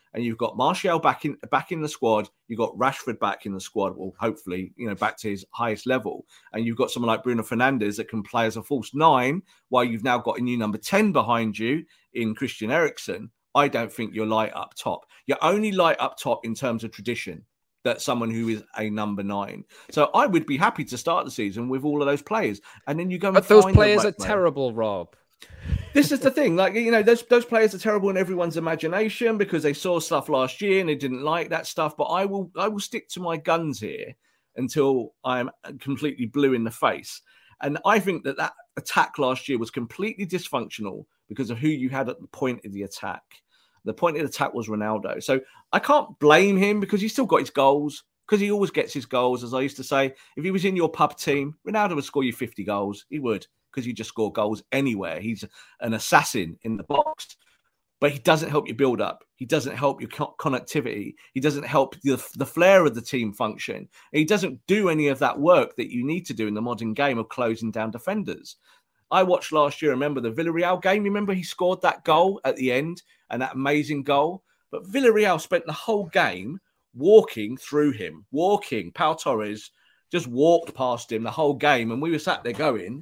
C: and you've got Martial back in the squad. You've got Rashford back in the squad, well, hopefully, back to his highest level. And you've got someone like Bruno Fernandes that can play as a false 9, while you've now got a new number 10 behind you in Christian Eriksen. I don't think you're light up top. You're only light up top in terms of tradition. That's someone who is a number 9. So I would be happy to start the season with all of those players. And then you go and
B: But those players are terrible, Rob.
C: This is the thing. Like, those players are terrible in everyone's imagination because they saw stuff last year and they didn't like that stuff. But I will stick to my guns here until I'm completely blue in the face. And I think that attack last year was completely dysfunctional because of who you had at the point of the attack. The point of the attack was Ronaldo. So I can't blame him because he's still got his goals, because he always gets his goals. As I used to say, if he was in your pub team, Ronaldo would score you 50 goals. He would, because you just score goals anywhere. He's an assassin in the box. But he doesn't help your build-up. He doesn't help your connectivity. He doesn't help the flair of the team function. He doesn't do any of that work that you need to do in the modern game of closing down defenders. I watched last year, remember the Villarreal game? Remember he scored that goal at the end and that amazing goal? But Villarreal spent the whole game walking through him, Pau Torres just walked past him the whole game. And we were sat there going,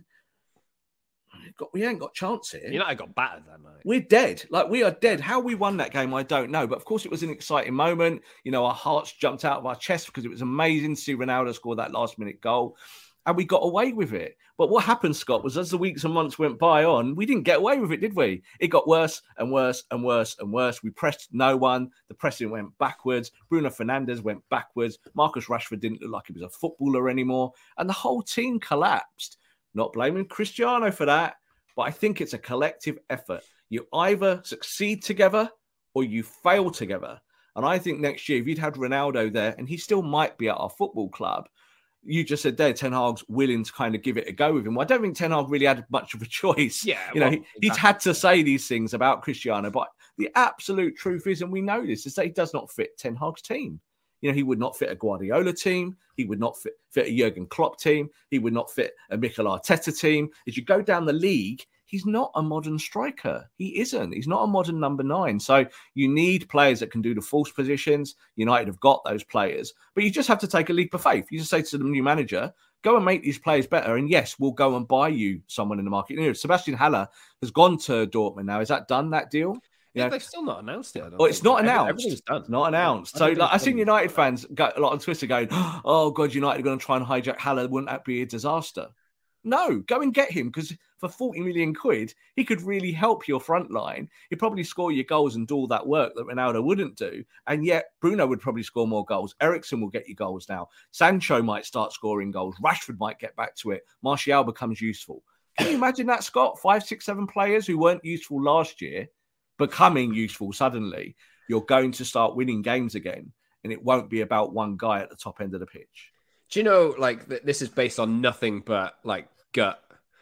C: we ain't got chance here.
B: United got battered that night.
C: We're dead. Like, we are dead. How we won that game, I don't know. But of course, it was an exciting moment. Our hearts jumped out of our chests because it was amazing to see Ronaldo score that last-minute goal. And we got away with it. But what happened, Scott, was as the weeks and months went by we didn't get away with it, did we? It got worse and worse and worse and worse. We pressed no one. The pressing went backwards. Bruno Fernandes went backwards. Marcus Rashford didn't look like he was a footballer anymore. And the whole team collapsed. Not blaming Cristiano for that, but I think it's a collective effort. You either succeed together or you fail together. And I think next year, if you'd had Ronaldo there, and he still might be at our football club, you just said there, Ten Hag's willing to kind of give it a go with him. Well, I don't think Ten Hag really had much of a choice.
B: Yeah,
C: he's had to say these things about Cristiano, but the absolute truth is, and we know this, is that he does not fit Ten Hag's team. He would not fit a Guardiola team. He would not fit a Jurgen Klopp team. He would not fit a Mikel Arteta team. As you go down the league, he's not a modern striker. He isn't. He's not a modern number 9. So you need players that can do the false positions. United have got those players. But you just have to take a leap of faith. You just say to the new manager, go and make these players better. And yes, we'll go and buy you someone in the market. Sebastian Haller has gone to Dortmund now. Is that done, that deal?
B: Yeah, they've still not announced it.
C: It's not announced.
B: Everything's done.
C: Not announced. So I've seen United fans go a lot on Twitter going, oh, God, United are going to try and hijack Haller. Wouldn't that be a disaster? No, go and get him, because for 40 million quid, he could really help your front line. He'd probably score your goals and do all that work that Ronaldo wouldn't do. And yet Bruno would probably score more goals. Eriksen will get you goals now. Sancho might start scoring goals. Rashford might get back to it. Martial becomes useful. Can you imagine that, Scott? 5, 6, 7 players who weren't useful last year becoming useful suddenly. You're going to start winning games again, and it won't be about one guy at the top end of the pitch.
B: Do you know, this is based on nothing but gut.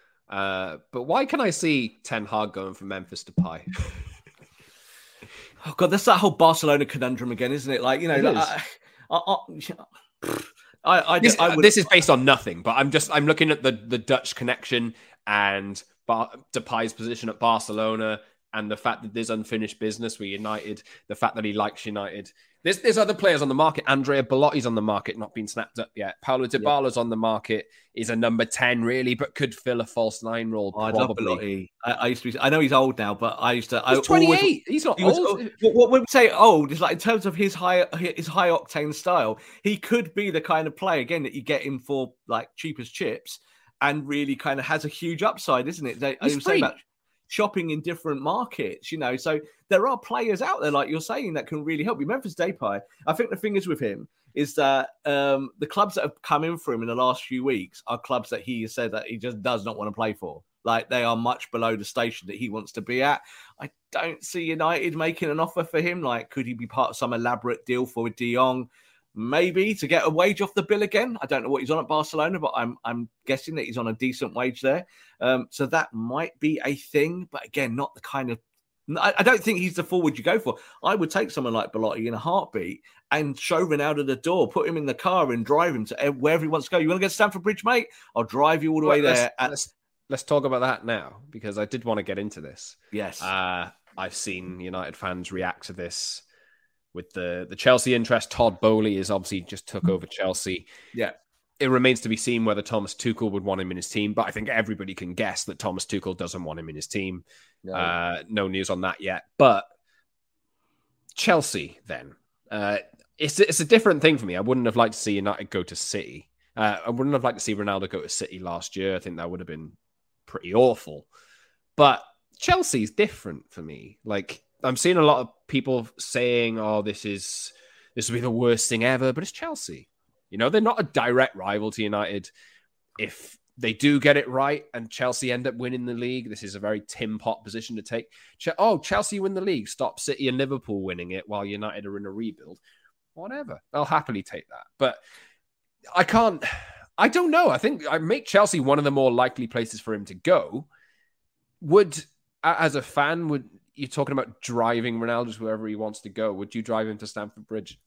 B: But why can I see Ten Hag going from Memphis to Pi?
C: Oh God, that's that whole Barcelona conundrum again, isn't it?
B: This is based on nothing, but I'm looking at the Dutch connection and Depay's position at Barcelona, and the fact that there's unfinished business with United, the fact that he likes United. There's other players on the market. Andrea Belotti's on the market, not been snapped up yet. Paulo Dybala's on the market, is a number 10 really, but could fill a false 9 role.
C: I love Belotti. I used to be, I know he's old now, but I used to.
B: He's 28. He's not old.
C: What we say old is in terms of his high octane style, he could be the kind of player again that you get him for cheap as chips, and really kind of has a huge upside, isn't it?
B: He's free.
C: Shopping in different markets, so there are players out there, like you're saying, that can really help you. Memphis Depay, I think the thing is with him is that the clubs that have come in for him in the last few weeks are clubs that he has said that he just does not want to play for. They are much below the station that he wants to be at. I don't see United making an offer for him. Could he be part of some elaborate deal for De Jong? Maybe to get a wage off the bill again. I don't know what he's on at Barcelona, but I'm guessing that he's on a decent wage there. So that might be a thing, but again, not the kind of. I don't think he's the forward you go for. I would take someone like Belotti in a heartbeat and show Ronaldo the door, put him in the car and drive him to wherever he wants to go. You want to get to Stamford Bridge, mate? I'll drive you all the way there.
B: Let's talk about that now, because I did want to get into this.
C: Yes.
B: I've seen United fans react to this with the Chelsea interest. Todd Boehly is obviously just took over Chelsea.
C: Yeah.
B: It remains to be seen whether Thomas Tuchel would want him in his team, but I think everybody can guess that Thomas Tuchel doesn't want him in his team. No news on that yet. But Chelsea, then. It's a different thing for me. I wouldn't have liked to see United go to City. I wouldn't have liked to see Ronaldo go to City last year. I think that would have been pretty awful. But Chelsea's different for me. Like, I'm seeing a lot of people saying, oh, this will be the worst thing ever, but it's Chelsea. You know, they're not a direct rival to United. If they do get it right and Chelsea end up winning the league, this is a very Tim Pot position to take. Chelsea win the league, stop City and Liverpool winning it while United are in a rebuild. Whatever. I'll happily take that. But I don't know. I think I make Chelsea one of the more likely places for him to go. As a fan, you're talking about driving Ronaldo to wherever he wants to go. Would you drive him to Stamford Bridge?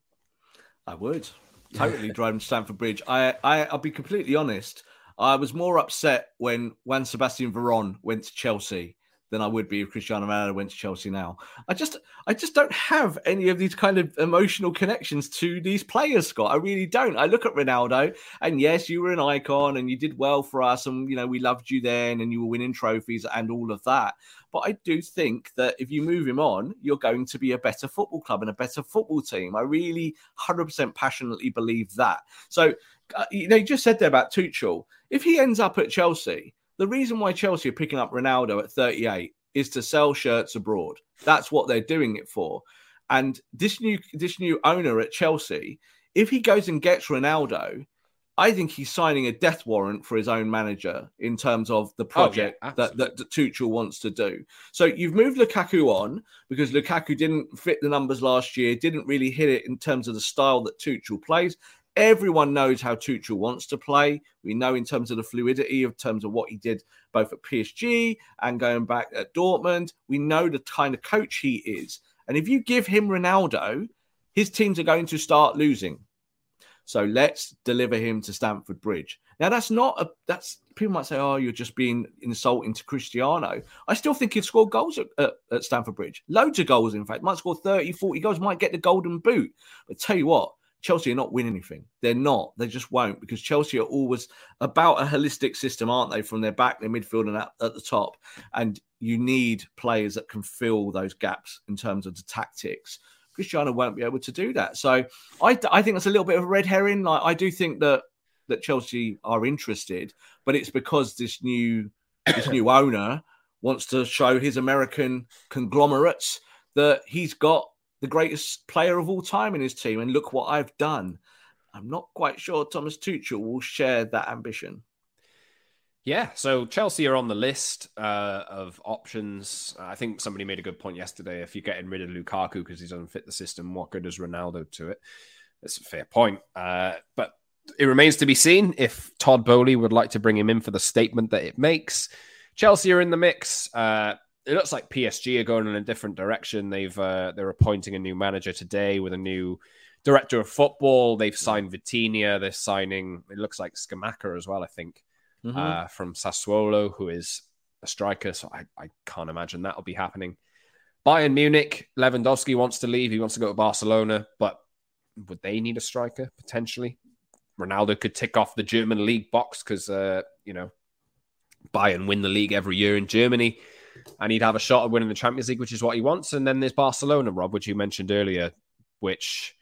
C: I would. Totally drive him to Stamford Bridge. I'll be completely honest. I was more upset when Juan Sebastian Veron went to Chelsea than I would be if Cristiano Ronaldo went to Chelsea now. I just don't have any of these kind of emotional connections to these players, Scott. I really don't. I look at Ronaldo, and yes, you were an icon and you did well for us, and we loved you then, and you were winning trophies and all of that. But I do think that if you move him on, you're going to be a better football club and a better football team. I really 100% passionately believe that. So, you just said there about Tuchel. If he ends up at Chelsea, the reason why Chelsea are picking up Ronaldo at 38 is to sell shirts abroad. That's what they're doing it for. And this new owner at Chelsea, if he goes and gets Ronaldo, I think he's signing a death warrant for his own manager in terms of the project that Tuchel wants to do. So you've moved Lukaku on because Lukaku didn't fit the numbers last year, didn't really hit it in terms of the style that Tuchel plays. Everyone knows how Tuchel wants to play. We know in terms of the fluidity, in terms of what he did both at PSG and going back at Dortmund. We know the kind of coach he is. And if you give him Ronaldo, his teams are going to start losing. So let's deliver him to Stamford Bridge. Now, that's people might say, oh, you're just being insulting to Cristiano. I still think he'd score goals at Stamford Bridge. Loads of goals, in fact. Might score 30, 40 goals, might get the golden boot. But tell you what, Chelsea are not winning anything. They're not. They just won't, because Chelsea are always about a holistic system, aren't they? From their back, their midfield, and at the top. And you need players that can fill those gaps in terms of the tactics. Cristiano won't be able to do that. So I think that's a little bit of a red herring. Like, I do think that Chelsea are interested, but it's because this new owner wants to show his American conglomerates that he's got the greatest player of all time in his team. And look what I've done. I'm not quite sure Thomas Tuchel will share that ambition.
B: Yeah, so Chelsea are on the list of options. I think somebody made a good point yesterday. If you're getting rid of Lukaku because he doesn't fit the system, what good is Ronaldo to it? It's a fair point. But it remains to be seen if Todd Boehly would like to bring him in for the statement that it makes. Chelsea are in the mix. It looks like PSG are going in a different direction. They're appointing a new manager today with a new director of football. They've signed Vitinha. They're signing, it looks like Scamacca as well, I think. From Sassuolo, who is a striker. So I can't imagine that'll be happening. Bayern Munich, Lewandowski wants to leave. He wants to go to Barcelona, but would they need a striker potentially? Ronaldo could tick off the German league box because, Bayern win the league every year in Germany and he'd have a shot at winning the Champions League, which is what he wants. And then there's Barcelona, Rob, which you mentioned earlier, which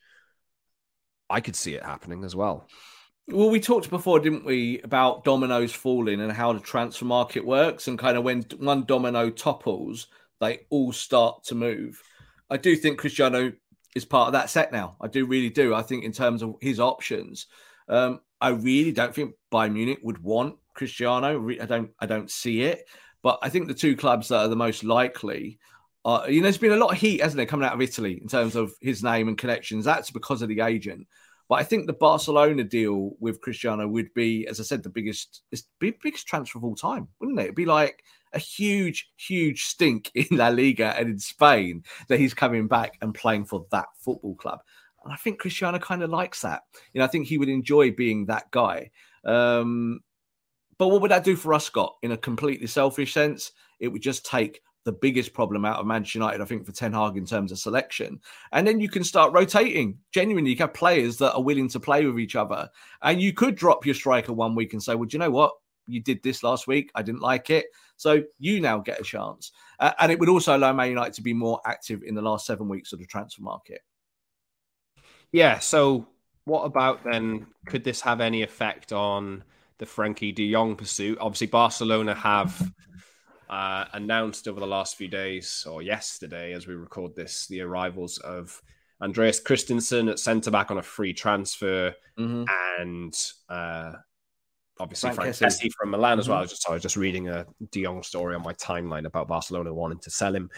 B: I could see it happening as well.
C: Well, we talked before, didn't we, about dominoes falling and how the transfer market works, and kind of when one domino topples, they all start to move. I do think Cristiano is part of that set now. I really do. I think in terms of his options, I really don't think Bayern Munich would want Cristiano. I don't see it. But I think the two clubs that are the most likely are, there's been a lot of heat, hasn't there, coming out of Italy in terms of his name and connections. That's because of the agent. But I think the Barcelona deal with Cristiano would be, as I said, the biggest transfer of all time, wouldn't it? It'd be like a huge, huge stink in La Liga and in Spain that he's coming back and playing for that football club. And I think Cristiano kind of likes that. I think he would enjoy being that guy. But what would that do for us, Scott? In a completely selfish sense, it would just take the biggest problem out of Manchester United, I think, for Ten Hag in terms of selection. And then you can start rotating. Genuinely, you have players that are willing to play with each other. And you could drop your striker one week and say, well, do you know what? You did this last week. I didn't like it. So you now get a chance. And it would also allow Man United to be more active in the last 7 weeks of the transfer market.
B: Yeah, so what about then, could this have any effect on the Frenkie de Jong pursuit? Obviously, Barcelona have announced over the last few days, or yesterday as we record this, the arrivals of Andreas Christensen at centre-back on a free transfer, and obviously Frank Kessie from Milan as well. I was just reading a de Jong story on my timeline about Barcelona wanting to sell him.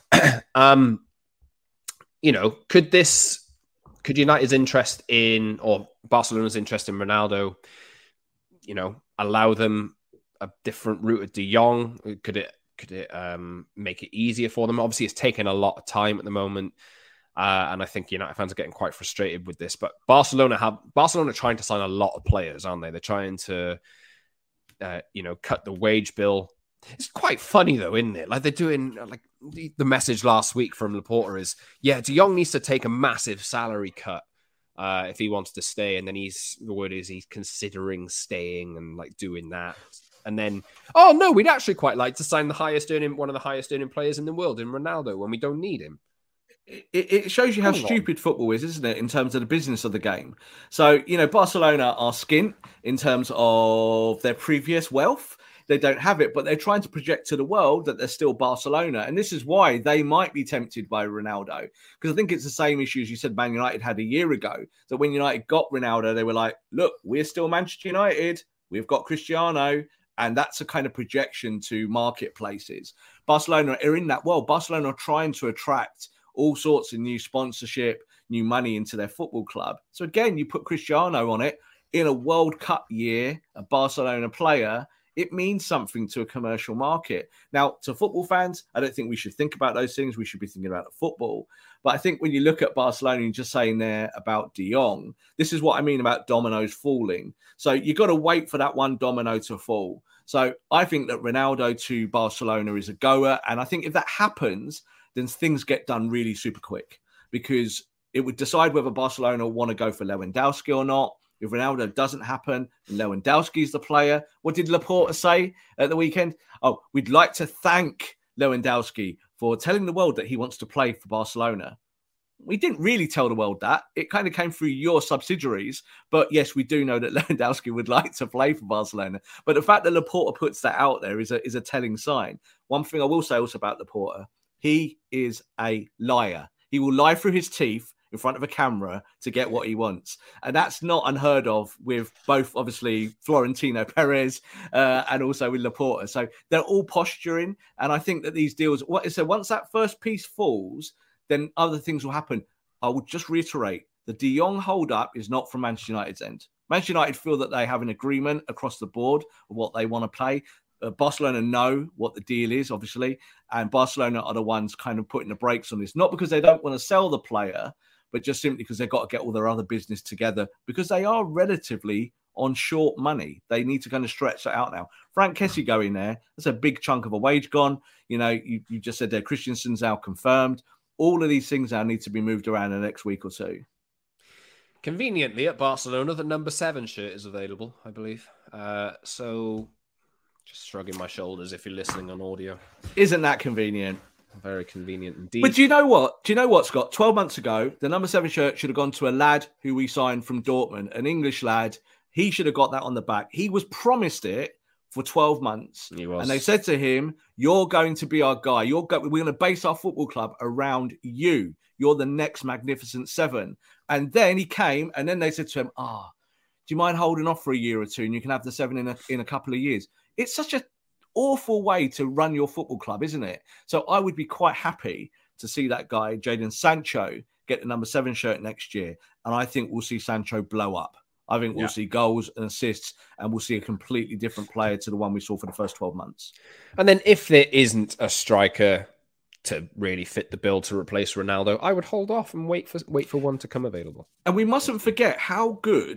B: Could United's interest in, or Barcelona's interest in Ronaldo, allow them a different route at de Jong? Could it make it easier for them? Obviously, it's taken a lot of time at the moment, and I think United fans are getting quite frustrated with this. But Barcelona are trying to sign a lot of players, aren't they? They're trying to, cut the wage bill. It's quite funny though, isn't it? Like they're doing, like the message last week from Laporta is, de Jong needs to take a massive salary cut if he wants to stay, and then he's considering staying and like doing that. And then, oh no, we'd actually quite like to sign one of the highest earning players in the world in Ronaldo when we don't need him.
C: It shows you how stupid football is, isn't it, in terms of the business of the game? So, Barcelona are skint in terms of their previous wealth. They don't have it, but they're trying to project to the world that they're still Barcelona. And this is why they might be tempted by Ronaldo. Because I think it's the same issue as you said Man United had a year ago. That when United got Ronaldo, they were like, look, we're still Manchester United. We've got Cristiano. And that's a kind of projection to marketplaces. Barcelona are in that world. Barcelona are trying to attract all sorts of new sponsorship, new money into their football club. So again, you put Cristiano on it in a World Cup year, a Barcelona player, it means something to a commercial market. Now, to football fans, I don't think we should think about those things. We should be thinking about the football. But I think when you look at Barcelona and just saying there about de Jong, this is what I mean about dominoes falling. So you've got to wait for that one domino to fall. So I think that Ronaldo to Barcelona is a goer. And I think if that happens, then things get done really super quick, because it would decide whether Barcelona want to go for Lewandowski or not. If Ronaldo doesn't happen, and Lewandowski's the player. What did Laporta say at the weekend? Oh, we'd like to thank Lewandowski for telling the world that he wants to play for Barcelona. We didn't really tell the world that. It kind of came through your subsidiaries. But yes, we do know that Lewandowski would like to play for Barcelona. But the fact that Laporta puts that out there is a telling sign. One thing I will say also about Laporta, he is a liar. He will lie through his teeth in front of a camera to get what he wants. And that's not unheard of with both, obviously, Florentino Perez and also with Laporta. So they're all posturing. And I think that these deals, once that first piece falls, then other things will happen. I will just reiterate, the de Jong hold-up is not from Manchester United's end. Manchester United feel that they have an agreement across the board of what they want to play. Barcelona know what the deal is, obviously, and Barcelona are the ones kind of putting the brakes on this, not because they don't want to sell the player, but just simply because they've got to get all their other business together, because they are relatively on short money. They need to kind of stretch that out now. Frank Kessie going there, that's a big chunk of a wage gone. You just said there, Christensen's now confirmed. All of these things now need to be moved around in the next week or two.
B: Conveniently at Barcelona, the number 7 shirt is available, I believe. So just shrugging my shoulders if you're listening on audio.
C: Isn't that convenient?
B: Very convenient indeed.
C: But do you know what, Scott? 12 months ago, the number 7 shirt should have gone to a lad who we signed from Dortmund, an English lad. He should have got that on the back. He was promised it for 12 months.
B: He was.
C: And they said to him, you're going to be our guy. We're going to base our football club around you. You're the next Magnificent 7. And then he came, and then they said to him, do you mind holding off for a year or two and you can have the 7 in a couple of years? It's such an awful way to run your football club, isn't it? So I would be quite happy to see that guy, Jadon Sancho, get the number 7 shirt next year. And I think we'll see Sancho blow up. I think we'll see goals and assists, and we'll see a completely different player to the one we saw for the first 12 months.
B: And then if there isn't a striker to really fit the bill to replace Ronaldo, I would hold off and wait for one to come available.
C: And we mustn't forget how good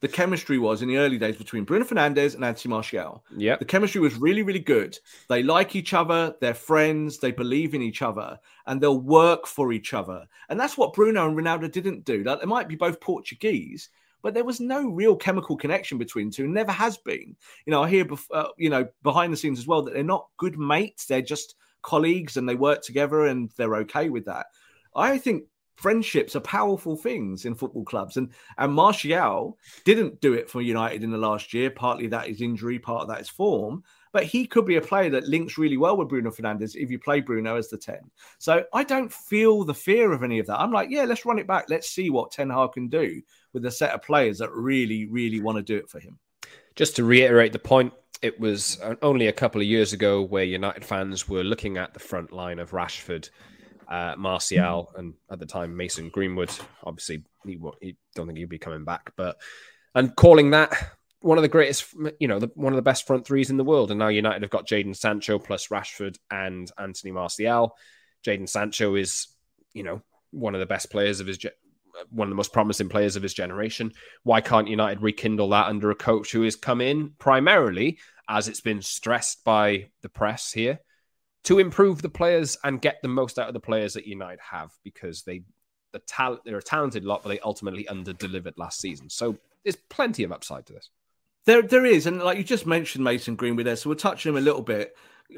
C: the chemistry was in the early days between Bruno Fernandes and Anthony Martial.
B: Yeah.
C: The chemistry was really, really good. They like each other. They're friends. They believe in each other and they'll work for each other. And that's what Bruno and Ronaldo didn't do. They might be both Portuguese, but there was no real chemical connection between the two. Never has been. I hear, behind the scenes as well that they're not good mates. They're just colleagues and they work together and they're okay with that. I think friendships are powerful things in football clubs. And Martial didn't do it for United in the last year. Partly that is injury, part of that is form. But he could be a player that links really well with Bruno Fernandes if you play Bruno as the 10. So I don't feel the fear of any of that. I'm like, yeah, let's run it back. Let's see what Ten Hag can do with a set of players that really, really want to do it for him.
B: Just to reiterate the point, it was only a couple of years ago where United fans were looking at the front line of Rashford, Martial, and at the time Mason Greenwood. Obviously, he don't think he'd be coming back, and calling that one of the greatest, one of the best front threes in the world. And now United have got Jadon Sancho plus Rashford and Anthony Martial. Jadon Sancho is, one of the best players of one of the most promising players of his generation. Why can't United rekindle that under a coach who has come in primarily, as it's been stressed by the press here, to improve the players and get the most out of the players that United have, because they're a talented lot, but they ultimately under-delivered last season. So there's plenty of upside to this.
C: There is, and like you just mentioned Mason Greenwood there, so we'll touch on him a little bit.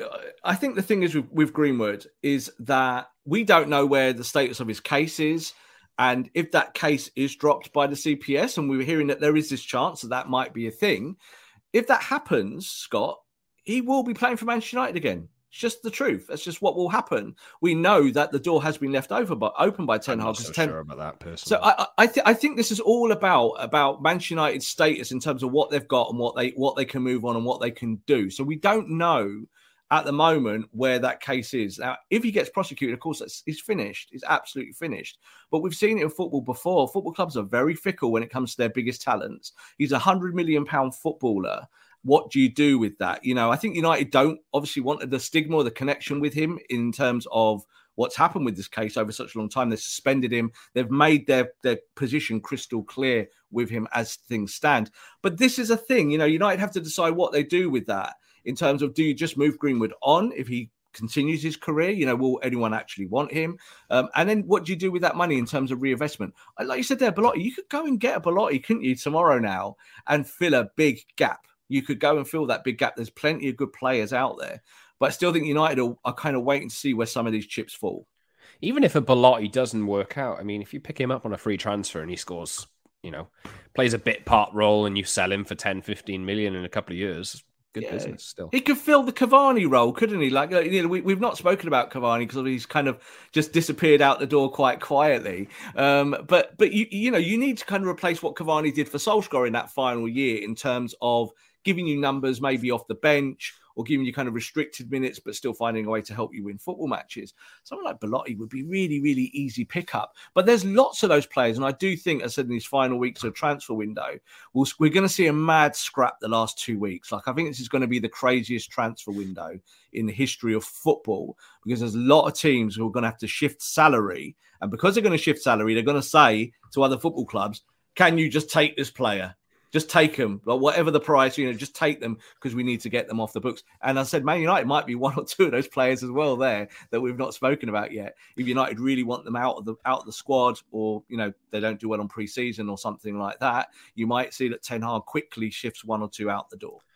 C: I think the thing is with Greenwood is that we don't know where the status of his case is, and if that case is dropped by the CPS, and we were hearing that there is this chance that might be a thing, if that happens, Scott, he will be playing for Manchester United again. It's just the truth. That's just what will happen. We know that the door has been left open by Ten Hag.
B: I'm not so sure about that personally.
C: So I think this is all about Manchester United's status in terms of what they've got and what they can move on and what they can do. So we don't know at the moment where that case is. Now, if he gets prosecuted, of course, it's finished. It's absolutely finished. But we've seen it in football before. Football clubs are very fickle when it comes to their biggest talents. He's a £100 million footballer. What do you do with that? I think United don't obviously want the stigma or the connection with him in terms of what's happened with this case over such a long time. They suspended him. They've made their position crystal clear with him as things stand. But this is a thing, United have to decide what they do with that in terms of, do you just move Greenwood on if he continues his career? Will anyone actually want him? And then what do you do with that money in terms of reinvestment? Like you said there, Belotti, you could go and get a Belotti, couldn't you, tomorrow now and fill a big gap. You could go and fill that big gap. There's plenty of good players out there. But I still think United are kind of waiting to see where some of these chips fall.
B: Even if a Belotti doesn't work out, if you pick him up on a free transfer and he scores, plays a bit part role and you sell him for 10, 15 million in a couple of years, good business still.
C: He could fill the Cavani role, couldn't he? Like, we've not spoken about Cavani because he's kind of just disappeared out the door quite quietly. But you need to kind of replace what Cavani did for Solskjaer in that final year in terms of giving you numbers maybe off the bench or giving you kind of restricted minutes, but still finding a way to help you win football matches. Someone like Belotti would be really, really easy pickup. But there's lots of those players. And I do think, as I said, in these final weeks of transfer window, we're going to see a mad scrap the last 2 weeks. Like, I think this is going to be the craziest transfer window in the history of football, because there's a lot of teams who are going to have to shift salary. And because they're going to shift salary, they're going to say to other football clubs, can you just take this player? Just take them, like whatever the price, just take them because we need to get them off the books. And I said, Man United might be one or two of those players as well there that we've not spoken about yet. If United really want them out of the squad, or they don't do well on pre-season or something like that, you might see that Ten Hag quickly shifts one or two out the door.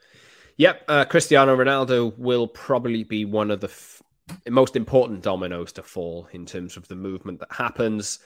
B: Yep, Cristiano Ronaldo will probably be one of the most important dominoes to fall in terms of the movement that happens.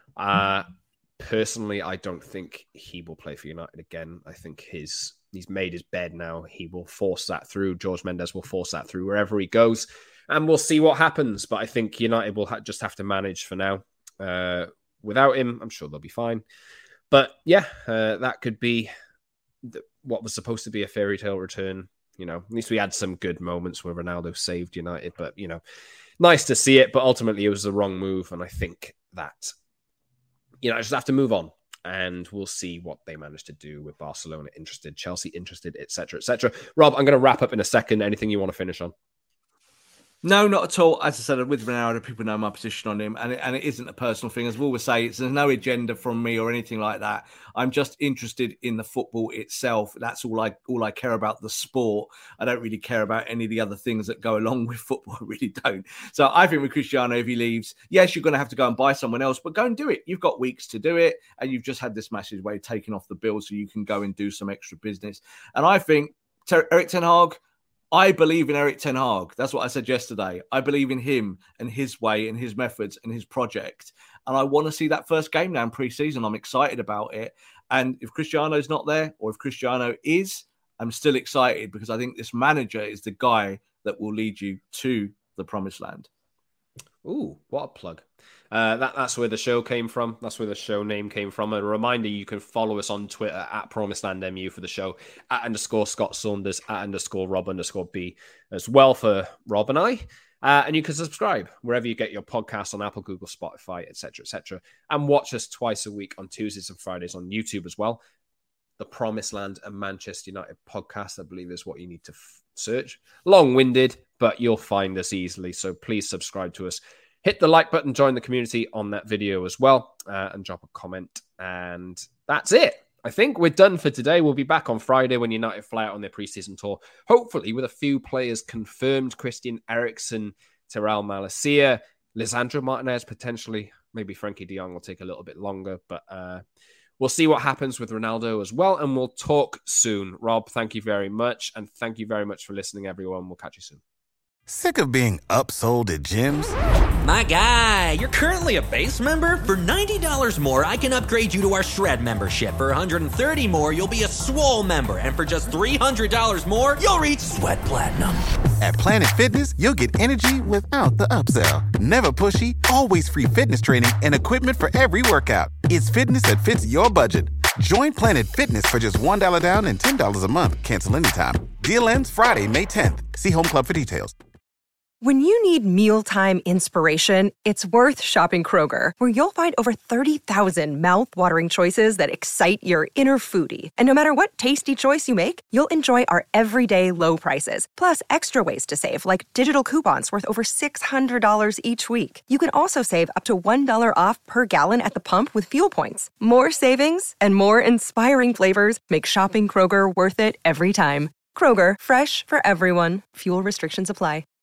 B: Personally, I don't think he will play for United again. I think he's made his bed now. He will force that through. Jorge Mendes will force that through wherever he goes, and we'll see what happens. But I think United will just have to manage for now. Without him, I'm sure they'll be fine. But that could be what was supposed to be a fairy tale return. At least we had some good moments where Ronaldo saved United. But nice to see it. But ultimately, it was the wrong move, and I think that. I just have to move on, and we'll see what they manage to do with Barcelona interested, Chelsea interested, etc., etc. Rob, I'm going to wrap up in a second. Anything you want to finish on?
C: No, not at all. As I said, with Ronaldo, people know my position on him, and it isn't a personal thing. As we always say, there's no agenda from me or anything like that. I'm just interested in the football itself. That's all I care about, the sport. I don't really care about any of the other things that go along with football. I really don't. So I think with Cristiano, if he leaves, yes, you're going to have to go and buy someone else, but go and do it. You've got weeks to do it, and you've just had this massive wave taken off the bill, so you can go and do some extra business. And I think Erik ten Hag, I believe in Erik ten Hag. That's what I said yesterday. I believe in him and his way and his methods and his project. And I want to see that first game now in pre-season. I'm excited about it. And if Cristiano's not there, or if Cristiano is, I'm still excited because I think this manager is the guy that will lead you to the promised land.
B: Ooh, what a plug. That's where the show came from. That's where the show name came from. A reminder, you can follow us on Twitter at PromisedLandMU for the show, @_Scott Saunders, @_Rob_B as well for Rob and I. And you can subscribe wherever you get your podcasts on Apple, Google, Spotify, etc., and watch us twice a week on Tuesdays and Fridays on YouTube as well. The Promised Land and Manchester United podcast, I believe, is what you need to search. Long-winded, but you'll find us easily. So please subscribe to us. Hit the like button, join the community on that video as well, and drop a comment. And that's it. I think we're done for today. We'll be back on Friday when United fly out on their preseason tour, hopefully with a few players confirmed. Christian Eriksen, Terrell Malacia, Lisandro Martinez, potentially. Maybe Frankie de Jong will take a little bit longer, but we'll see what happens with Ronaldo as well, and we'll talk soon. Rob, thank you very much, and thank you very much for listening, everyone. We'll catch you soon.
D: Sick of being upsold at gyms?
E: My guy, you're currently a base member? For $90 more, I can upgrade you to our Shred membership. For $130 more, you'll be a Swole member. And for just $300 more, you'll reach Sweat Platinum.
D: At Planet Fitness, you'll get energy without the upsell. Never pushy, always free fitness training and equipment for every workout. It's fitness that fits your budget. Join Planet Fitness for just $1 down and $10 a month. Cancel anytime. Deal ends Friday, May 10th. See Home Club for details.
F: When you need mealtime inspiration, it's worth shopping Kroger, where you'll find over 30,000 mouth-watering choices that excite your inner foodie. And no matter what tasty choice you make, you'll enjoy our everyday low prices, plus extra ways to save, like digital coupons worth over $600 each week. You can also save up to $1 off per gallon at the pump with fuel points. More savings and more inspiring flavors make shopping Kroger worth it every time. Kroger, fresh for everyone. Fuel restrictions apply.